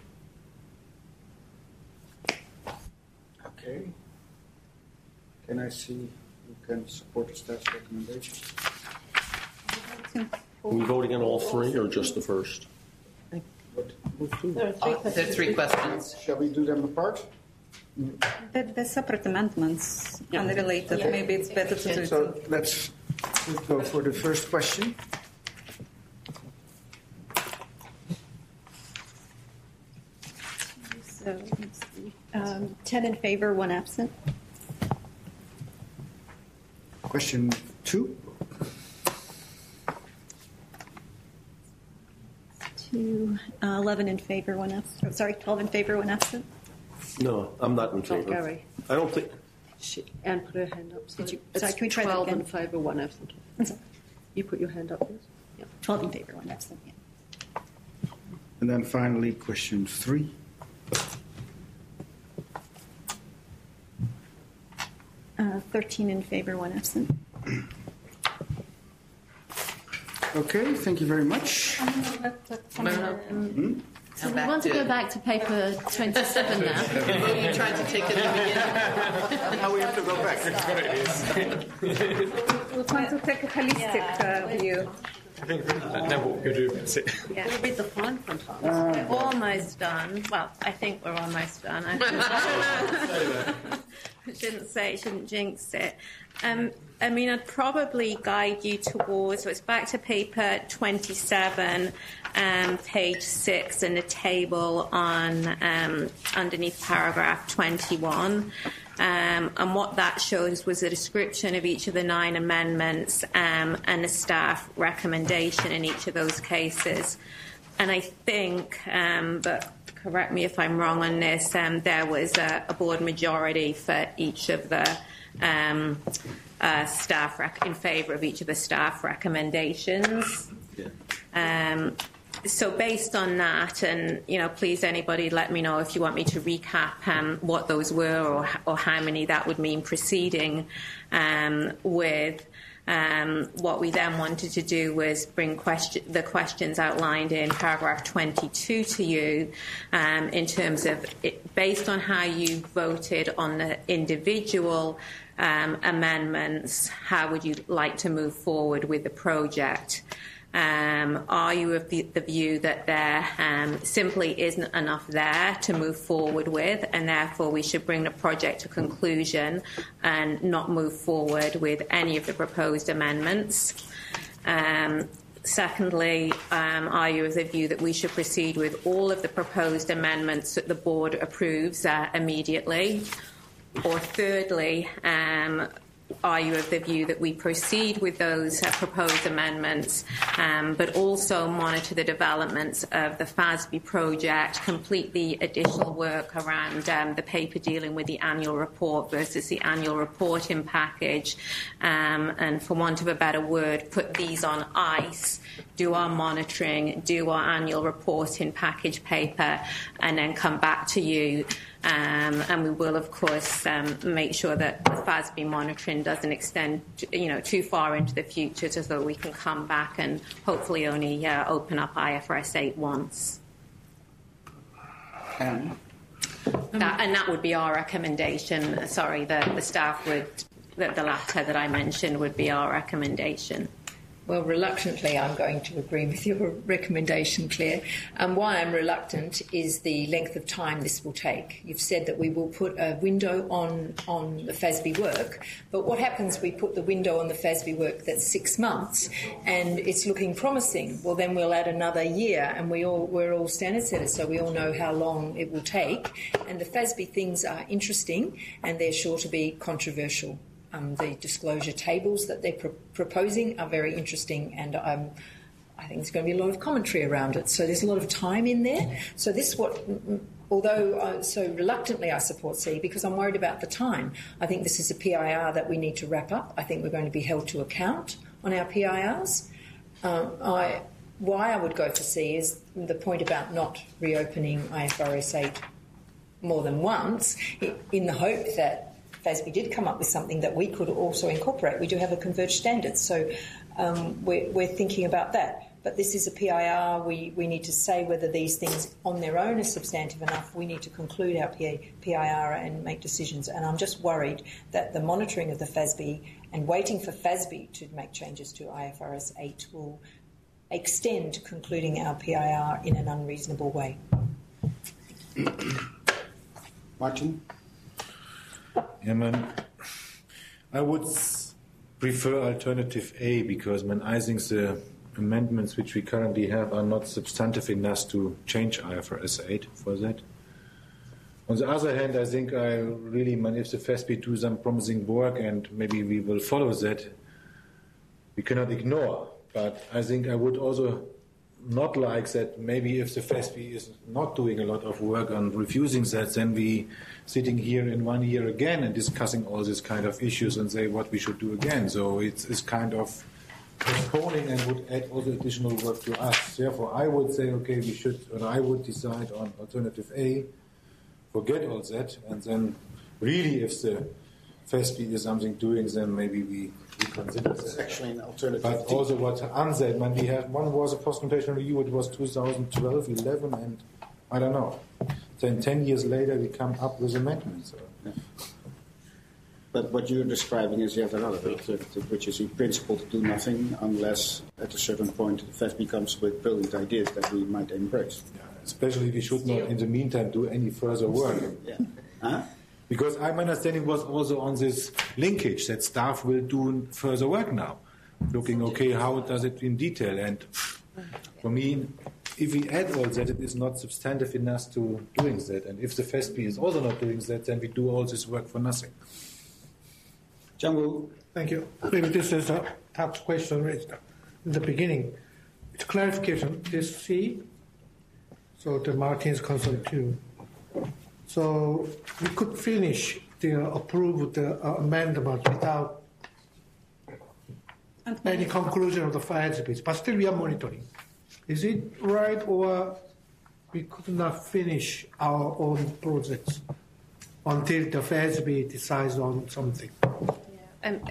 Okay. Can I see who can support the staff's recommendation? Are we voting on all three or just the first? What? There are three, uh, there are three questions. Shall we do them apart? They're, they're separate amendments, yeah. unrelated. Yeah. Maybe it's better to do so. Let's go for the first question. So, um, ten in favor, one absent. Question two. Two, uh, eleven in favor, one absent. Oh, sorry, twelve in favor, one absent. No, I'm not in favor. Gary. I don't think. She, Anne put her hand up. So Did you, it's sorry, can we try that twelve again? in favour, one absent. You put your hand up, please. Yeah. twelve in favor, one absent. Yeah. And then finally, question three. Uh, thirteen in favor, one absent. Okay, thank you very much. Um, hmm? So we want to go back to paper twenty-seven now. You tried to take it in the beginning. Now we have to go back. We want to take a holistic uh, view. I think uh, now what we're going to do is it. Yeah. We'll read the fine print. We're almost done. Well, I think we're almost done. I shouldn't say, shouldn't jinx it. Um, I mean, I'd probably guide you towards, so it's back to paper twenty-seven, um, page six, in the table on um, underneath paragraph twenty-one. Um, and what that shows was a description of each of the nine amendments um, and the staff recommendation in each of those cases. And I think, um, but correct me if I'm wrong on this, um, there was a, a board majority for each of the um, uh, staff rec- in favour of each of the staff recommendations. Yeah. Um, So based on that, and, you know, please anybody let me know if you want me to recap um, what those were or, or how many that would mean proceeding um, with. Um, what we then wanted to do was bring question, the questions outlined in paragraph twenty-two to you um, in terms of, it, based on how you voted on the individual um, amendments, how would you like to move forward with the project? Um, are you of the, the view that there um, simply isn't enough there to move forward with, and therefore we should bring the project to conclusion and not move forward with any of the proposed amendments? Um, secondly, um, are you of the view that we should proceed with all of the proposed amendments that the board approves uh, immediately? Or thirdly, um, are you of the view that we proceed with those uh, proposed amendments, um, but also monitor the developments of the F A S B project, complete the additional work around um, the paper dealing with the annual report versus the annual reporting package, um, and for want of a better word, put these on ice do our monitoring, do our annual reporting package paper, and then come back to you. Um, and we will, of course, um, make sure that the F A S B monitoring doesn't extend, you know, too far into the future, so that we can come back and hopefully only uh, open up I F R S eight once. And that, and that would be our recommendation. Sorry, the, the staff would, the, the latter that I mentioned would be our recommendation. Well, reluctantly, I'm going to agree with your recommendation, Claire. And why I'm reluctant is the length of time this will take. You've said that we will put a window on, on the F A S B work, but what happens if we put the window on the F A S B work that's six months and it's looking promising? Well, then we'll add another year, and we all, we're all standard setters, so we all know how long it will take. And the F A S B things are interesting, and they're sure to be controversial. Um, the disclosure tables that they're pro- proposing are very interesting, and um, I think there's going to be a lot of commentary around it. So there's a lot of time in there. So this what, although uh, so reluctantly I support C, because I'm worried about the time. I think this is a P I R that we need to wrap up. I think we're going to be held to account on our P I Rs. Um, I, why I would go for C is the point about not reopening I F R S eight more than once, in the hope that F A S B did come up with something that we could also incorporate. We do have a converged standard, so um, we're, we're thinking about that. But this is a P I R. We, we need to say whether these things on their own are substantive enough. We need to conclude our P I R and make decisions. And I'm just worried that the monitoring of the F A S B and waiting for F A S B to make changes to I F R S eight will extend concluding our P I R in an unreasonable way. Martin? Yeah, man. I would prefer alternative A, because man, I think the amendments which we currently have are not substantive enough to change I F R S eight for that. On the other hand, I think I really, man, if the F A S B do some promising work and maybe we will follow that, we cannot ignore. But I think I would also not like that maybe if the F A S B is not doing a lot of work on refusing that, then we sitting here in one year again and discussing all these kind of issues and say what we should do again. So it's, it's kind of postponing and would add also additional work to us. Therefore, I would say, okay, we should, or I would decide on alternative A, forget all that, and then really if the F A S B is something doing, then maybe we, we consider that. It's actually an alternative. But also what Anne said, man, we had, one was a post-completion review, it was two thousand twelve, eleven, and I don't know. Then ten years later we come up with amendments. So. Yeah. But what you're describing is yet another alternative, which is in principle to do nothing unless at a certain point the F A S B comes with brilliant ideas that we might embrace. Yeah, especially we should not in the meantime do any further work. Yeah. Huh? Because my understanding was also on this linkage that staff will do further work now, looking, okay, how does it in detail? And for me, if we add all that, it is not substantive enough to doing that. And if the F A S B is also not doing that, then we do all this work for nothing. Django. Thank you. Maybe this is a tough question raised in the beginning. It's clarification. This C, so the Martin's concern too. So we could finish the approved uh, amendment without any conclusion of the F A S B, but still we are monitoring. Is it right, or we could not finish our own projects until the F A S B decides on something? Yeah. Um,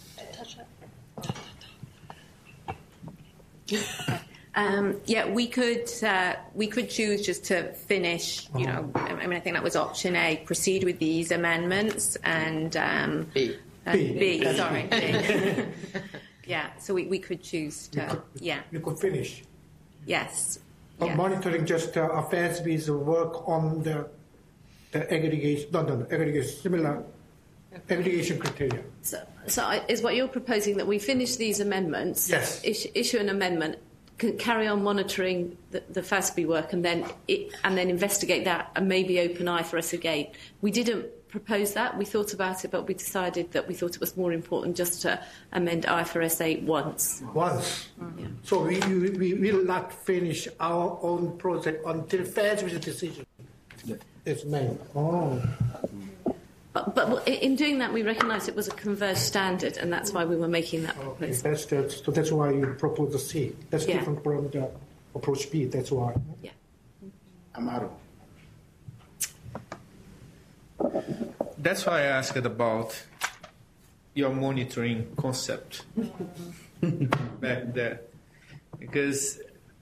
Um, yeah, we could uh, we could choose just to finish. You know, I mean, I think that was option A. Proceed with these amendments and um, B. Uh, B. B. Sorry. B. Yeah, so we, we could choose to. could, yeah. You could finish. Yes. But yes. monitoring just uh, F A S B's work on the the aggregation, no, no, no, aggregation, similar aggregation criteria. So, so I, is what you're proposing that we finish these amendments? Yes. Issue, issue an amendment. Can carry on monitoring the, the F A S B work and then it, and then investigate that and maybe open I F R S again. We didn't propose that. We thought about it, but we decided that we thought it was more important just to amend I F R S eight once. Once. Mm. Yeah. So we, we, we will not finish our own project until F A S B's decision Yeah. is made. Oh. But, but Well, in doing that, we recognised it was a converged standard, and that's why we were making that proposal. Okay, that's the, so that's why you propose the C. That's Yeah. different from the approach B. That's why. Yeah. Amaro. That's why I asked about your monitoring concept back there, because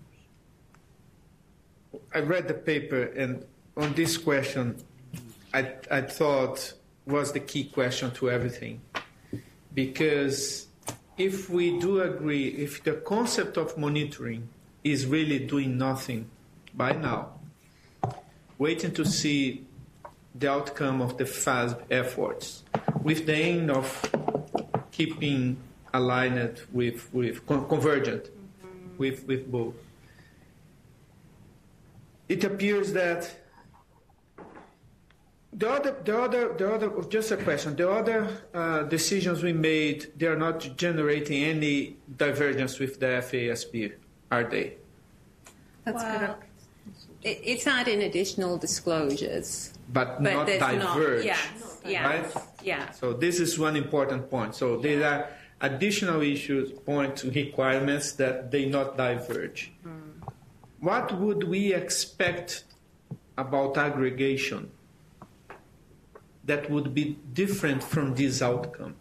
I read the paper, and on this question, I, I thought was the key question to everything. Because if we do agree, if the concept of monitoring is really doing nothing by now, waiting to see the outcome of the F A S B efforts, with the aim of keeping aligned with, with con- convergent mm-hmm. with, with both. It appears that the other, the other, the other, just a question, the other uh, decisions we made, they are not generating any divergence with the F A S B, are they? That's well, correct. It, it's adding additional disclosures. But, but not diverge, not, yes, yes, right? Yeah. So this is one important point. So yeah. there are additional issues, point requirements that they not diverge. Hmm. What would we expect about aggregation that would be different from this outcome?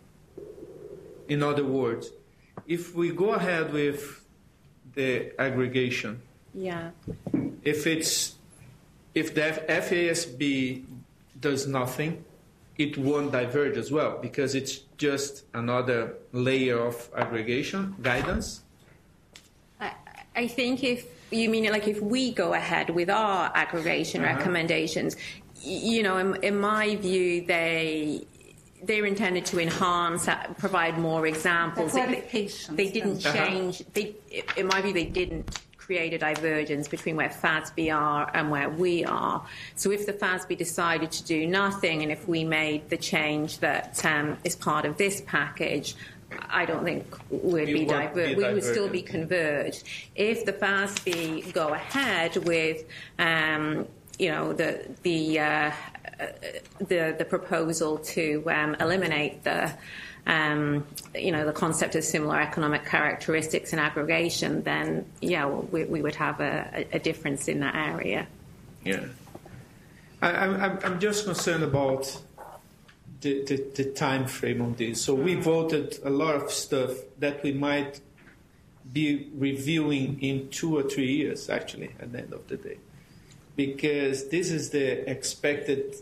In other words, if we go ahead with the aggregation, yeah. if it's if the F A S B does nothing, it won't diverge as well, because it's just another layer of aggregation guidance. I, I think if you mean like if we go ahead with our aggregation uh-huh. recommendations, you know, in, in my view, they they're intended to enhance, provide more examples. They, they didn't change. Uh-huh. They, in my view, they didn't create a divergence between where F A S B are and where we are. So if the F A S B decided to do nothing, and if we made the change that um, is part of this package, I don't think we'd be, diver- we would still be converged. If the F A S B go ahead with, um, you know, the the uh, the the proposal to um, eliminate the Um, you know, the concept of similar economic characteristics and aggregation, then, yeah, well, we, we would have a, a difference in that area. Yeah. I, I'm, I'm just concerned about the, the, the time frame on this. So we voted a lot of stuff that we might be reviewing in two or three years, actually, at the end of the day. Because this is the expected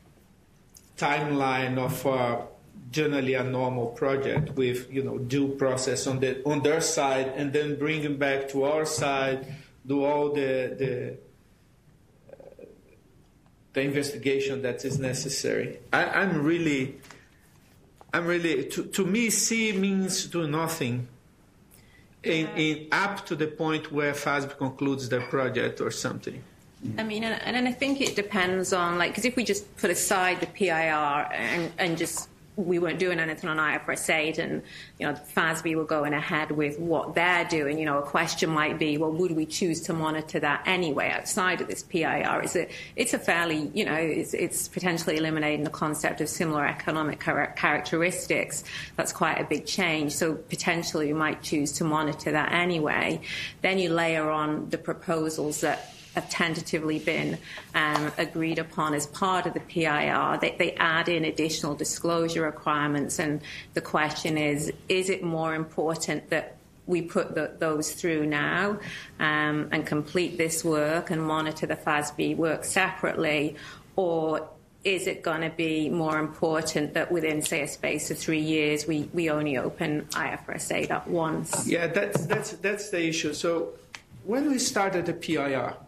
timeline of our generally a normal project with, you know, due process on the on their side, and then bring them back to our side, do all the the, uh, the investigation that is necessary. I, I'm really, I'm really to, to me, C means do nothing. In, in up to the point where F A S B concludes their project or something. I mean, and, and I think it depends on, like, because if we just put aside the P I R and and just we weren't doing anything on I F R S eight, and, you know, F A S B were going ahead with what they're doing. You know, a question might be, well, would we choose to monitor that anyway outside of this P I R? It's a, it's a fairly, you know, it's, it's potentially eliminating the concept of similar economic char- characteristics. That's quite a big change. So potentially you might choose to monitor that anyway. Then you layer on the proposals that have tentatively been um, agreed upon as part of the P I R. They, they add in additional disclosure requirements, and the question is, is it more important that we put the, those through now um, and complete this work and monitor the F A S B work separately, or is it going to be more important that within, say, a space of three years, we, we only open I F R S eight at once? Yeah, that's, that's, that's the issue. So when we started the P I R,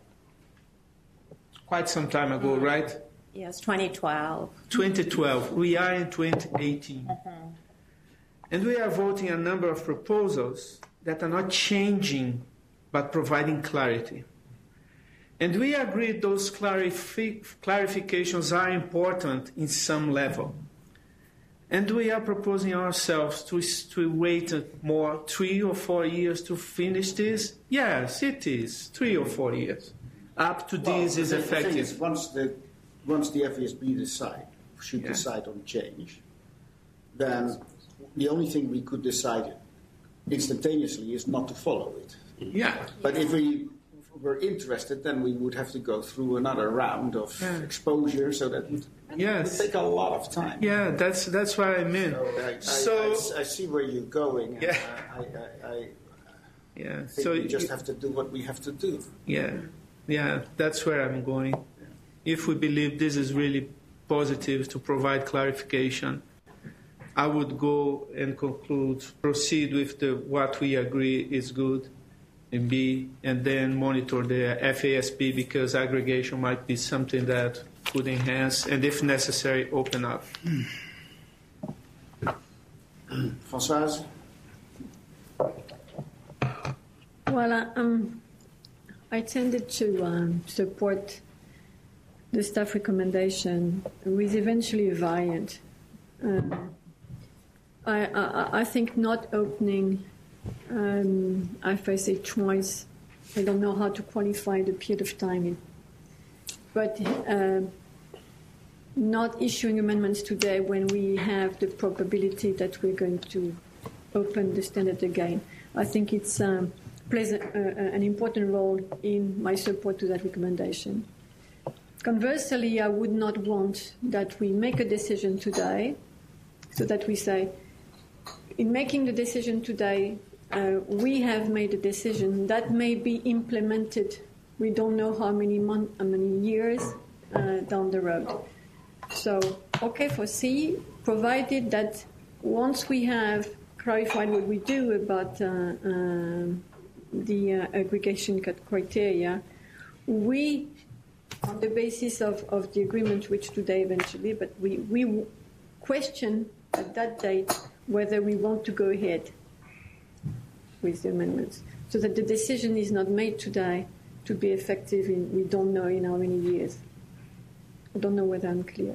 quite some time ago, mm-hmm. right? Yes, twenty twelve. twenty twelve. We are in twenty eighteen. Mm-hmm. And we are voting a number of proposals that are not changing, but providing clarity. And we agreed those clarifi- clarifications are important in some level. And we are proposing ourselves to, to wait more, three or four years to finish this? Yes, it is, three or four years. Up to well, this is the, effective. The thing is, once the once the F A S B decide should Yeah. decide on change, then the only thing we could decide instantaneously is not to follow it. Yeah. But if we were interested, then we would have to go through another round of Yeah. exposure, so that would, Yes. would take a lot of time. Yeah, that's that's what I mean. So, I, I, So I, I see where you're going. And Yeah. I, I, I yeah, think so we just you- have to do what we have to do. Yeah, yeah, that's where I'm going. If we believe this is really positive to provide clarification, I would go and conclude, proceed with the what we agree is good in B, and then monitor the F A S B because aggregation might be something that could enhance, and if necessary, open up. Françoise? Well, I, um, I tended to um, support the staff recommendation with eventually a variant. Um, I, I, I think not opening um, F A S B twice, I don't know how to qualify the period of time, but uh, not issuing amendments today when we have the probability that we're going to open the standard again. I think it's um, plays a, a, an important role in my support to that recommendation. Conversely, I would not want that we make a decision today, so that we say, in making the decision today, uh, we have made a decision that may be implemented. We don't know how many months, how many years uh, down the road. So, okay for C, provided that once we have clarified what we do about uh, um, the uh, aggregation criteria, we, on the basis of, of the agreement, which today eventually, but we, we question at that date whether we want to go ahead with the amendments, so that the decision is not made today to be effective in, we don't know in how many years. I don't know whether I'm clear.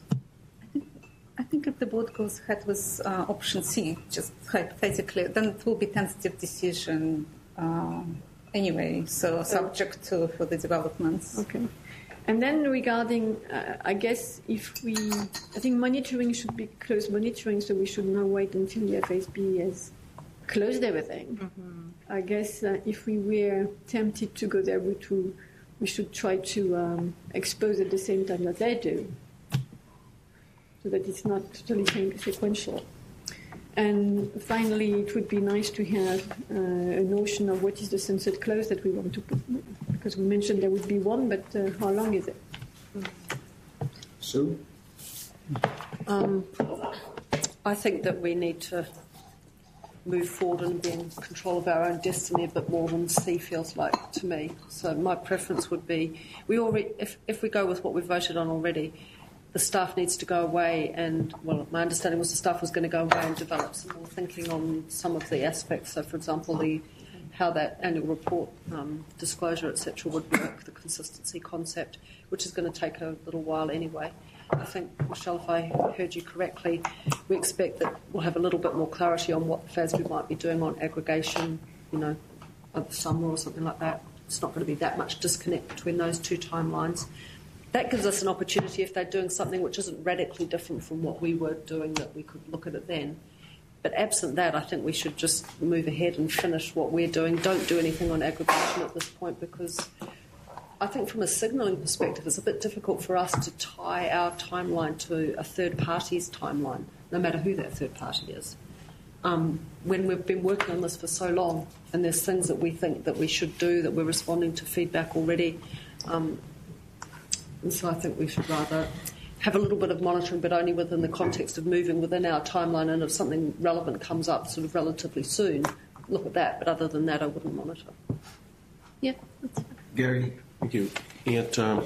I think if the board goes ahead with uh, option C, just hypothetically, then it will be tentative decision uh, anyway, so subject to further developments. Okay. And then regarding, uh, I guess if we, I think monitoring should be close monitoring, so we should not wait until the F A S B has closed everything. Mm-hmm. I guess uh, if we were tempted to go there, we, to, we should try to um, expose at the same time that they do, so that it's not totally sequential. And finally, it would be nice to have uh, a notion of what is the sunset clause that we want to put, because we mentioned there would be one, but uh, how long is it? Sue? Um, I think that we need to move forward and be in control of our own destiny a bit more than C feels like to me. So my preference would be, we already, if, if we go with what we've voted on already, the staff needs to go away and, well, my understanding was the staff was going to go away and develop some more thinking on some of the aspects. So, for example, the how that annual report um, disclosure, et cetera, would work, the consistency concept, which is going to take a little while anyway. I think, Michelle, if I heard you correctly, we expect that we'll have a little bit more clarity on what the F A S B might be doing on aggregation, you know, of the summer or something like that. It's not going to be that much disconnect between those two timelines. That gives us an opportunity, if they're doing something which isn't radically different from what we were doing, that we could look at it then. But absent that, I think we should just move ahead and finish what we're doing. Don't do anything on aggregation at this point, because I think from a signalling perspective, it's a bit difficult for us to tie our timeline to a third party's timeline, no matter who that third party is. Um, when we've been working on this for so long, and there's things that we think that we should do, that we're responding to feedback already, um, and so I think we should rather have a little bit of monitoring, but only within the context of moving within our timeline, and if something relevant comes up sort of relatively soon, look at that. But other than that, I wouldn't monitor. Yeah. Gary? Thank you. And um,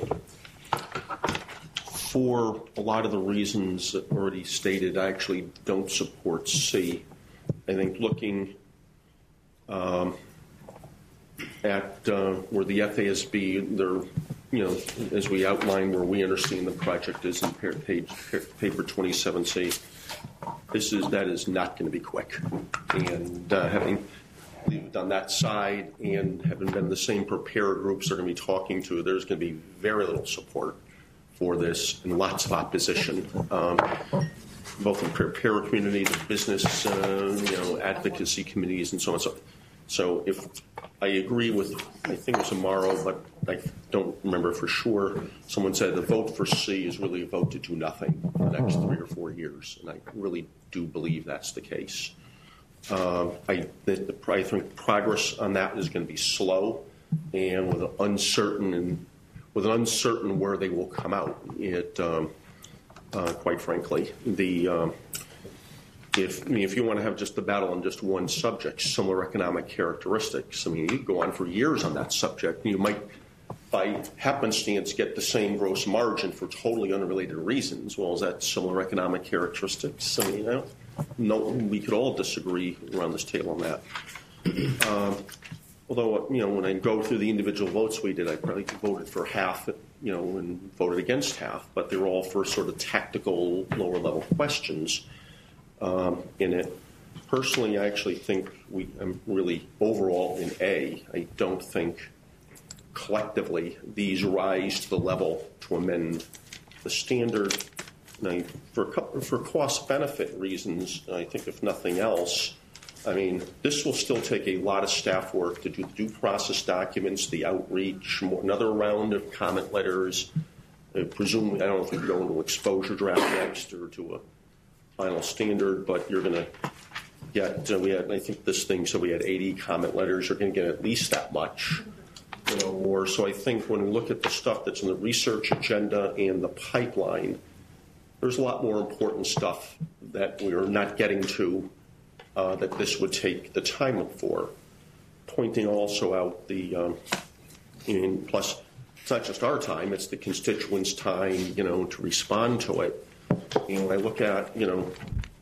for a lot of the reasons already stated, I actually don't support C. I think looking um, at uh, where the F A S B, they're, you know, as we outline where we understand the project is in page paper twenty-seven C, this is that is not going to be quick. And uh, having lived on that side and having been the same preparer groups they're going to be talking to, there's going to be very little support for this and lots of opposition, um, both in the peer community, the business, uh, you know, advocacy committees, and so on. So, so if I agree with, I think it was Amaro, but I don't remember for sure. Someone said the vote for C is really a vote to do nothing for the next three or four years, and I really do believe that's the case. Uh, I, the, the, I think progress on that is going to be slow, and with an uncertain and with an uncertain where they will come out. It, um, uh, quite frankly, the um, if I mean, if you want to have just the battle on just one subject, similar economic characteristics. I mean, you could go on for years on that subject. You might, by happenstance, get the same gross margin for totally unrelated reasons. Well, is that similar economic characteristics? I mean, you know, no, we could all disagree around this table on that. Um, although, you know, when I go through the individual votes we did, I probably voted for half, you know, and voted against half, but they were all for sort of tactical, lower-level questions um, in it. Personally, I actually think we am really overall in A. I don't think collectively these rise to the level to amend the standard. Now, for a couple, for cost-benefit reasons, I think if nothing else, I mean, this will still take a lot of staff work to do the due process documents, the outreach, more, another round of comment letters. Uh, presumably, I don't know if we go into exposure draft next or to a final standard, but you're going to get, uh, we had, I think this thing said we had eighty comment letters. You're going to get at least that much, you know, more. So I think when we look at the stuff that's in the research agenda and the pipeline, there's a lot more important stuff that we're not getting to uh, that this would take the time for. Pointing also out the, um, in, plus, it's not just our time, it's the constituents' time, you know, to respond to it. And when I look at, you know,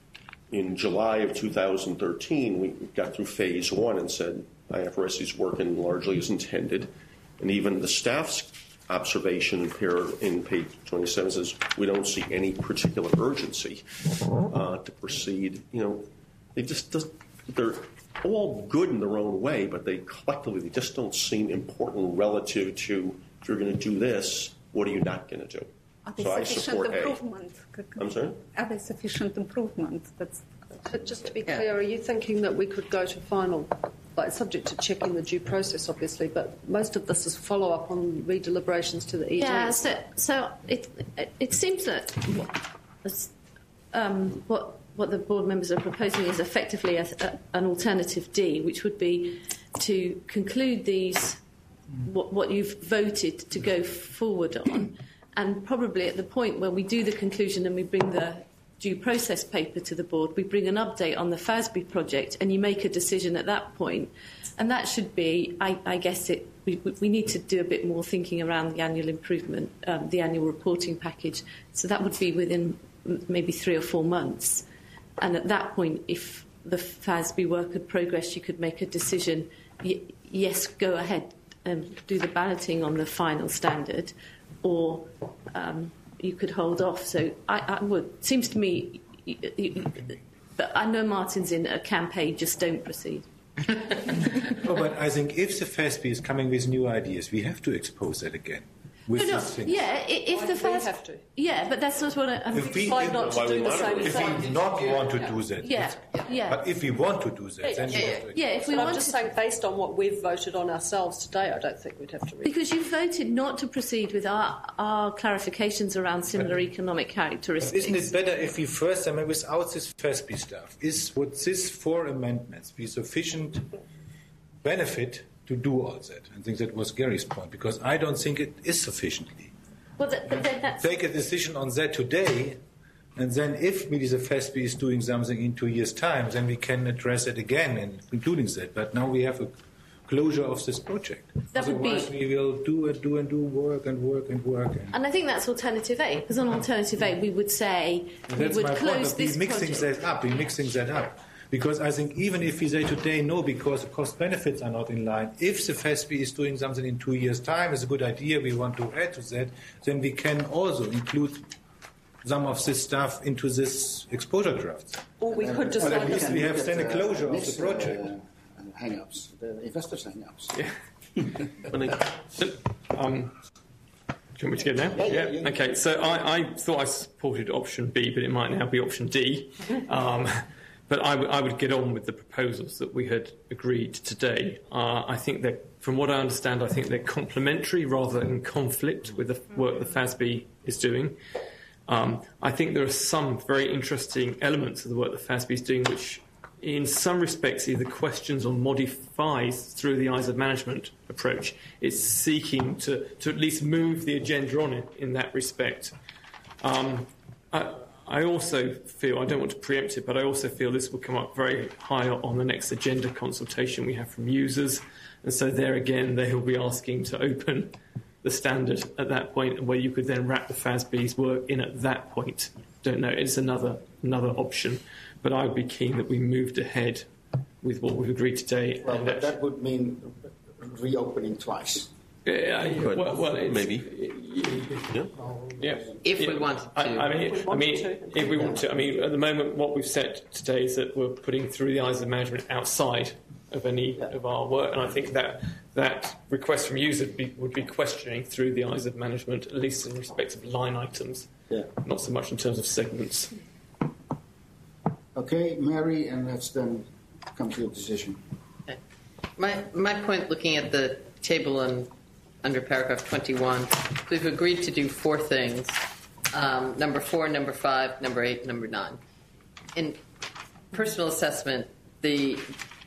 in July of two thousand thirteen, we got through phase one and said I F R S is working largely as intended. And even the staff's observation in, pair, in page twenty-seven says we don't see any particular urgency uh, to proceed. You know, they just, just they're all good in their own way, but they collectively they just don't seem important relative to if you're going to do this, what are you not going to do? Are they so I sufficient support improvement? A. I'm sorry? Are they sufficient improvement? That's But just to be clear, are you thinking that we could go to final, like subject to checking the due process, obviously, but most of this is follow-up on redeliberations to the E D? Yeah, so, so it, it, it seems that um, what, what the board members are proposing is effectively a, a, an alternative D, which would be to conclude these, what, what you've voted to go forward on, and probably at the point where we do the conclusion and we bring the due process paper to the board, we bring an update on the F A S B project, and you make a decision at that point. And that should be, I, I guess, it. We, we need to do a bit more thinking around the annual improvement, um, the annual reporting package. So that would be within maybe three or four months. And at that point, if the F A S B work had progressed, you could make a decision. Y- yes, go ahead and do the balloting on the final standard, or um, you could hold off. So I, I would. Seems to me, you, you, but I know Martin's in a campaign. Just don't proceed. Oh, but I think if the F A S B is coming with new ideas, we have to expose that again. With no, no, this thing. yeah, i- if the we first, have to. yeah, but that's not what I, I'm If we, Try not to do the same if thing. we not want to do that, Yeah, yeah. but if we want to do that, then we have to. Yeah, if we But I'm want just to- saying, based on what we've voted on ourselves today, I don't think we'd have to read. Because you voted not to proceed with our, our clarifications around similar economic But characteristics. isn't it better if we first, I mean, without this F A S B stuff, is would this four amendments be sufficient benefit to do all that? I think that was Gary's point, because I don't think it is sufficiently. Well, that, but then that's, Take a decision on that today, and then if maybe the F A S B is doing something in two years' time, then we can address it again, and including that. But now we have a closure of this project. That would be- Otherwise, we will do and do and do work and work and work. And and I think that's alternative A, because on alternative A we would say And we that's would my close point. But this we mixing project. that up. We mixing that up. Because I think even if we say today no, because the cost benefits are not in line, if the F A S B is doing something in two years' time, it's a good idea, we want to add to that, then we can also include some of this stuff into this exposure draft. Or we could But decide at least that- we have then a closure of Next, the project. Uh, hang-ups, the investors' hang-ups. Yeah. um, Do you want me to go now? Yeah, yeah, yeah. Okay, so I, I thought I supported option B, but it might now be option D. Um, but I, w- I would get on with the proposals that we had agreed today. Uh, I think that, from what I understand, I think they're complementary rather than in conflict with the work the F A S B is doing. Um, I think there are some very interesting elements of the work the F A S B is doing which, in some respects, either questions or modifies through the eyes of management approach. It's seeking to, to at least move the agenda on it in that respect. Um, I, I also feel, I don't want to preempt it, but I also feel this will come up very high on the next agenda consultation we have from users. And so there again, they will be asking to open the standard at that point, where you could then wrap the F A S B's work in at that point. Don't know, it's another another option. But I would be keen that we moved ahead with what we've agreed today. Well, but that would mean reopening twice. Yeah, yeah, well, well, it's, maybe. Yeah. yeah. If yeah. we want to. I, I mean, I mean, if we want to. I mean, at the moment, what we've said today is that we're putting through the eyes of management outside of any of our work, and I think that that request from users would be, would be questioning through the eyes of management, at least in respect of line items, yeah. not so much in terms of segments. Okay, Mary, and let's then come to your decision. Okay. My my point, looking at the table in, under paragraph twenty-one, we've agreed to do four things: um, number four, number five, number eight, number nine. In personal assessment, the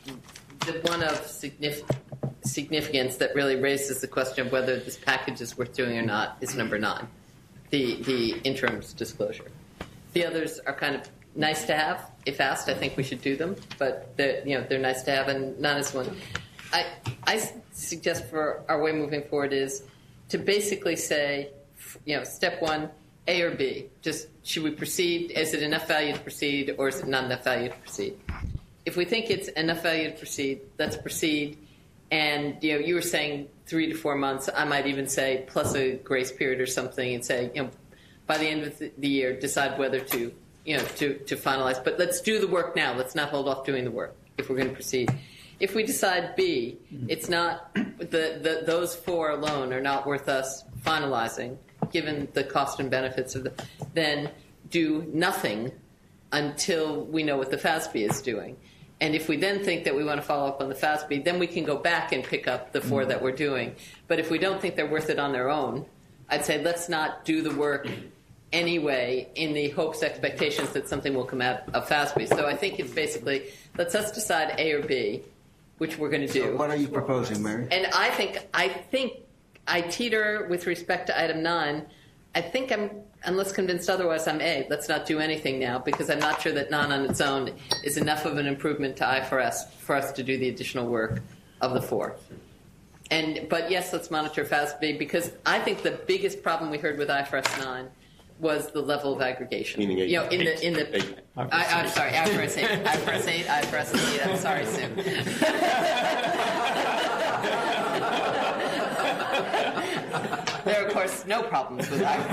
the one of signif- significance that really raises the question of whether this package is worth doing or not is number nine, the the interim's disclosure. The others are kind of nice to have. If asked, I think we should do them, but they're, you know, they're nice to have and not as one. I, I suggest for our way moving forward is to basically say, you know, step one, A or B. Just, should we proceed? Is it enough value to proceed, or is it not enough value to proceed? If we think it's enough value to proceed, let's proceed. And, you know, you were saying three to four months. I might even say plus a grace period or something, and say, you know, by the end of the year, decide whether to, you know, to, to finalize. But let's do the work now. Let's not hold off doing the work if we're going to proceed. If we decide B, it's not, the, the those four alone are not worth us finalizing, given the cost and benefits of the, then do nothing until we know what the F A S B is doing. And if we then think that we want to follow up on the F A S B, then we can go back and pick up the four that we're doing. But if we don't think they're worth it on their own, I'd say let's not do the work anyway in the hopes, expectations that something will come out of F A S B. So I think it's basically, let's us decide A or B, which we're going to do. So what are you proposing, Mary? And I think, I think I teeter with respect to item nine. I think I'm, unless convinced otherwise, I'm A. Let's not do anything now, because I'm not sure that nine on its own is enough of an improvement to I F R S for us to do the additional work of the four. And, but yes, let's monitor F A S B, because I think the biggest problem we heard with I F R S nine was the level of aggregation. Meaning eight. You know, in eight. the in the. Eight. I, I'm sorry, I F R S eight, I F R S eight, I F R S eight. I'm sorry, Sue. There are, of course, no problems with I F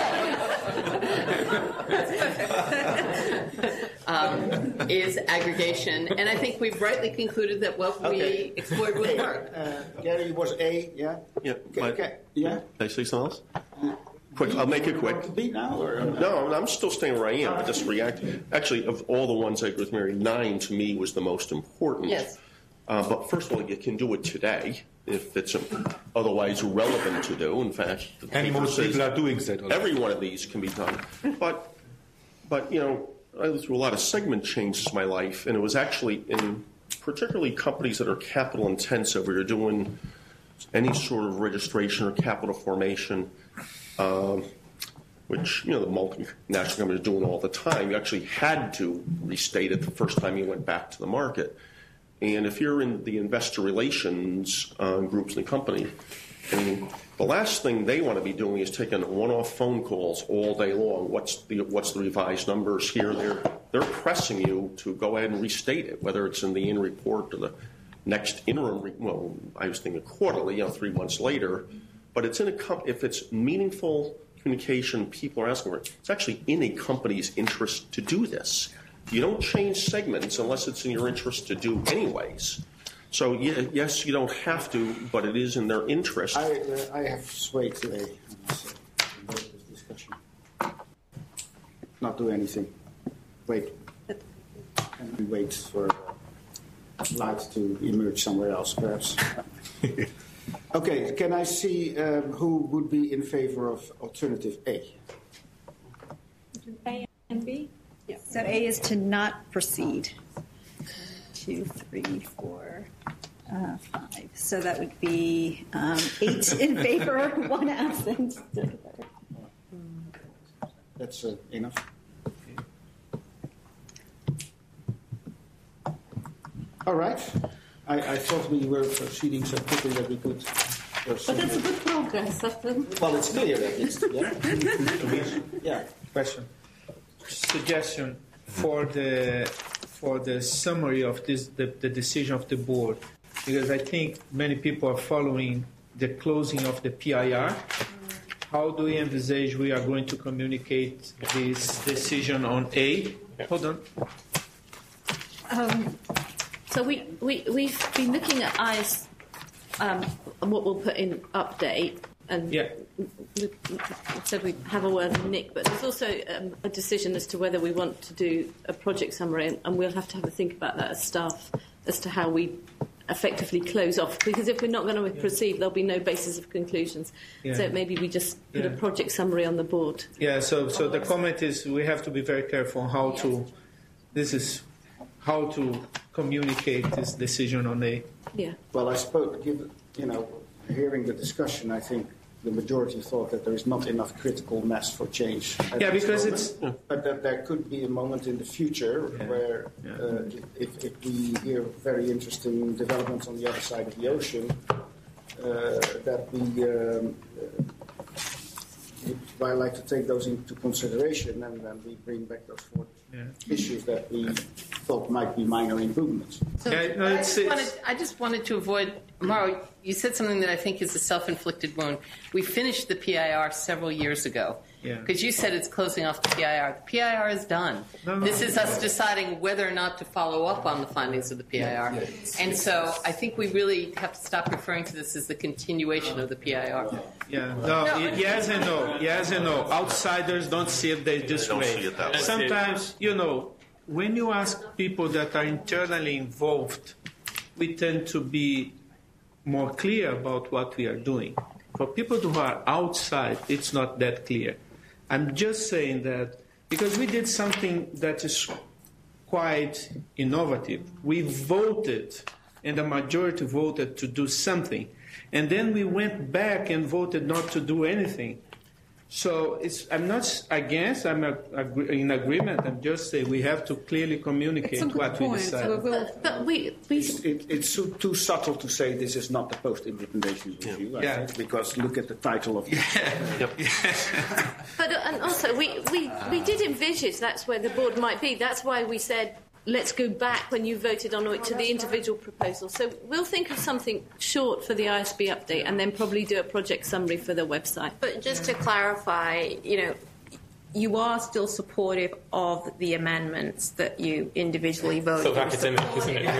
R S. um, is aggregation, and I think we've rightly concluded that what Okay. we explored would work. Uh, Gary was A, yeah? Yeah. Okay, my- okay. Yeah? Can I say something else? Quick, I'll make it quick. B now? Or? No, I'm still staying where I am. I just react. Actually, of all the ones I agree with Mary, nine to me was the most important. Yes. Uh, but first of all, you can do it today if it's otherwise relevant to do. In fact, the And paper most says people are doing that already. every one of these can be done. But, but you know, I went through a lot of segment changes in my life, and it was actually in particularly companies that are capital intensive, where you're doing any sort of registration or capital formation. Um, which, you know, the multinational companies are doing all the time. You actually had to restate it the first time you went back to the market. And if you're in the investor relations uh, groups in the company, I mean, the last thing they want to be doing is taking one-off phone calls all day long. What's the what's the revised numbers here? They're they're pressing you to go ahead and restate it, whether it's in the in report or the next interim. Re- well, I was thinking quarterly, you know, three months later. But it's in a com- if it's meaningful communication, people are asking for it. It's actually in a company's interest to do this. You don't change segments unless it's in your interest to do anyways. So yeah, yes, you don't have to, but it is in their interest. I, uh, I have swayed to A in this, uh, in this discussion. Not do anything. Wait. And we wait for light to emerge somewhere else, perhaps. Okay, can I see um, who would be in favor of alternative A? A and B? Yeah. So A is to not proceed. Two, three, four, uh, five. So that would be um, eight in favor, one absent. That's uh, enough. All right. I, I thought we were proceeding so quickly that we could. But that's a good progress. Well, it's clear at least. Yeah. Yeah. Question. Suggestion for the for the summary of this the, the decision of the board, because I think many people are following the closing of the P I R. How do we envisage we are going to communicate this decision on A? Hold on. Um, so we, we, we've been looking at I S, um, what we'll put in update, and yeah. we, we said we have a word with Nick, but there's also um, a decision as to whether we want to do a project summary, and, and we'll have to have a think about that as staff, as to how we effectively close off, because if we're not going to yeah. proceed, there'll be no basis of conclusions. Yeah. So maybe we just put yeah. a project summary on the board. Yeah, so, so the comment is we have to be very careful on how to, this is how to communicate this decision on A. Yeah. Well, I suppose, given, you know, hearing the discussion, I think the majority thought that there is not enough critical mass for change. Yeah, because moment, it's. But that there could be a moment in the future yeah. where, yeah. Uh, if, if we hear very interesting developments on the other side of the ocean, uh, that we um, uh, would like to take those into consideration, and then we bring back those four yeah. issues that we thought might be minor improvements. So yeah, no, I, just wanted, I just wanted to avoid, Mauro, you said something that I think is a self-inflicted wound. We finished the P I R several years ago. Because yeah. you said it's closing off the P I R. The P I R is done. No, no, this is no, us no. deciding whether or not to follow up on the findings of the P I R. Yeah, yeah. And so I think we really have to stop referring to this as the continuation of the P I R. Yeah, no, no it, yes and no. Yes and no. Outsiders don't see it this don't way. See it that way. Sometimes, you know, when you ask people that are internally involved, we tend to be more clear about what we are doing. For people who are outside, it's not that clear. I'm just saying that because we did something that is quite innovative. We voted, and the majority voted to do something. And then we went back and voted not to do anything. So it's, I'm not against, I'm a, a, in agreement. I'm just saying we have to clearly communicate what we decided. But, but we, we... It's, it, it's too, too subtle to say this is not the post-implementation review, I yeah. think, because look at the title of it. Yeah. Yep. But and also, we, we, we did envisage that's where the board might be. That's why we said, let's go back when you voted on it to the individual proposal. So we'll think of something short for the I S B update and then probably do a project summary for the website. But just to clarify, you know, you are still supportive of the amendments that you individually voted for. So academic, isn't it?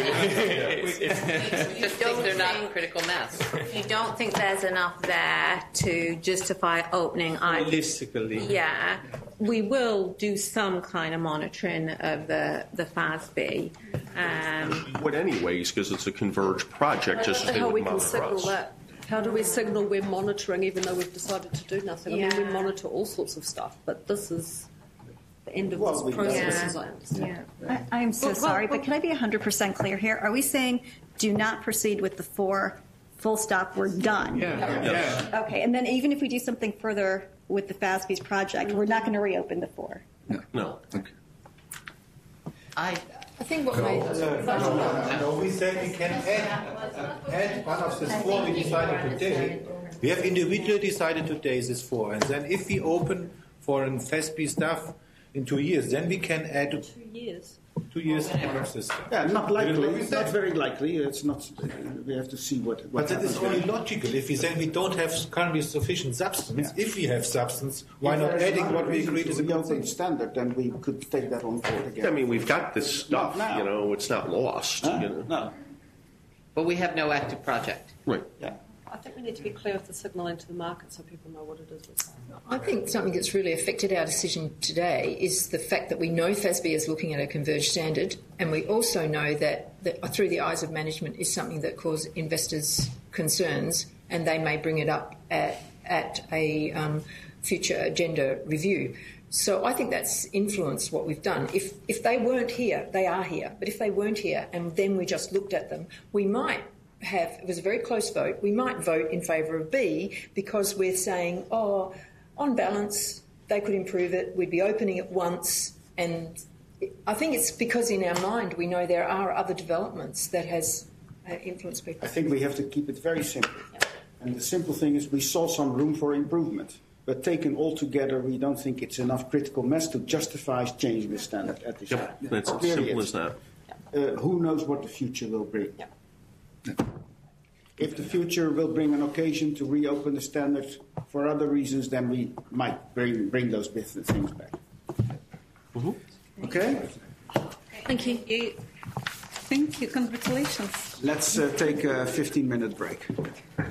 You just think they're not critical mass. You don't think there's enough there to justify opening I S B? Realistically. Yeah. We will do some kind of monitoring of the, the F A S B. Um, Would anyways, because it's a converged project, just as they how would we can monitor signal us. that. How do we signal we're monitoring even though we've decided to do nothing? I mean, Yeah. we monitor all sorts of stuff, but this is the end of Well, this we- process, Yeah. as I understand. yeah. I, I'm so Well, well, sorry, well- but can I be one hundred percent clear here? Are we saying do not proceed with the four, full stop, we're done? Yeah. yeah. Okay, and then even if we do something further with the F A S B's project, we're not going to reopen the four? No. No. Okay. I, I think what No, made uh, no, no, no, we said we can add, uh, add one of these four we decided today. We have individually decided today this four, and then if we open for an F A S B stuff in two years, then we can add two years. two years one of this stuff. Yeah, not likely. We It's said. not very likely. It's not. We have to see what. what But that is happens. only logical. If we say we don't have currently sufficient substance, if we have substance, why not adding what we agreed is a good thing? Standard, then we could take that on board again. I mean, we've got this stuff, Not now. you know, it's not lost. Huh? You know. No. But we have no active project. Right. Yeah. I think we need to be clear with the signal into the market so people know what it is we're saying. I think something that's really affected our decision today is the fact that we know FASB is looking at a converged standard, and we also know that, that through the eyes of management is something that causes investors concerns, and they may bring it up at, at a um, future agenda review. So I think that's influenced what we've done. If if they weren't here, they are here. But if they weren't here and then we just looked at them, we might have, it was a very close vote, we might vote in favour of B because we're saying, oh, on balance, they could improve it, we'd be opening it once. And I think it's because in our mind we know there are other developments that has uh, influenced people. I think we have to keep it very simple. And the simple thing is we saw some room for improvement. But taken all together, we don't think it's enough critical mass to justify changing the standard at this Yep, time. that's as Period. simple as that. Uh, who knows what the future will bring? If the future will bring an occasion to reopen the standard for other reasons, then we might bring bring those business things back. Mm-hmm. Okay? Thank you. Thank you. Congratulations. Let's uh, take a fifteen minute break.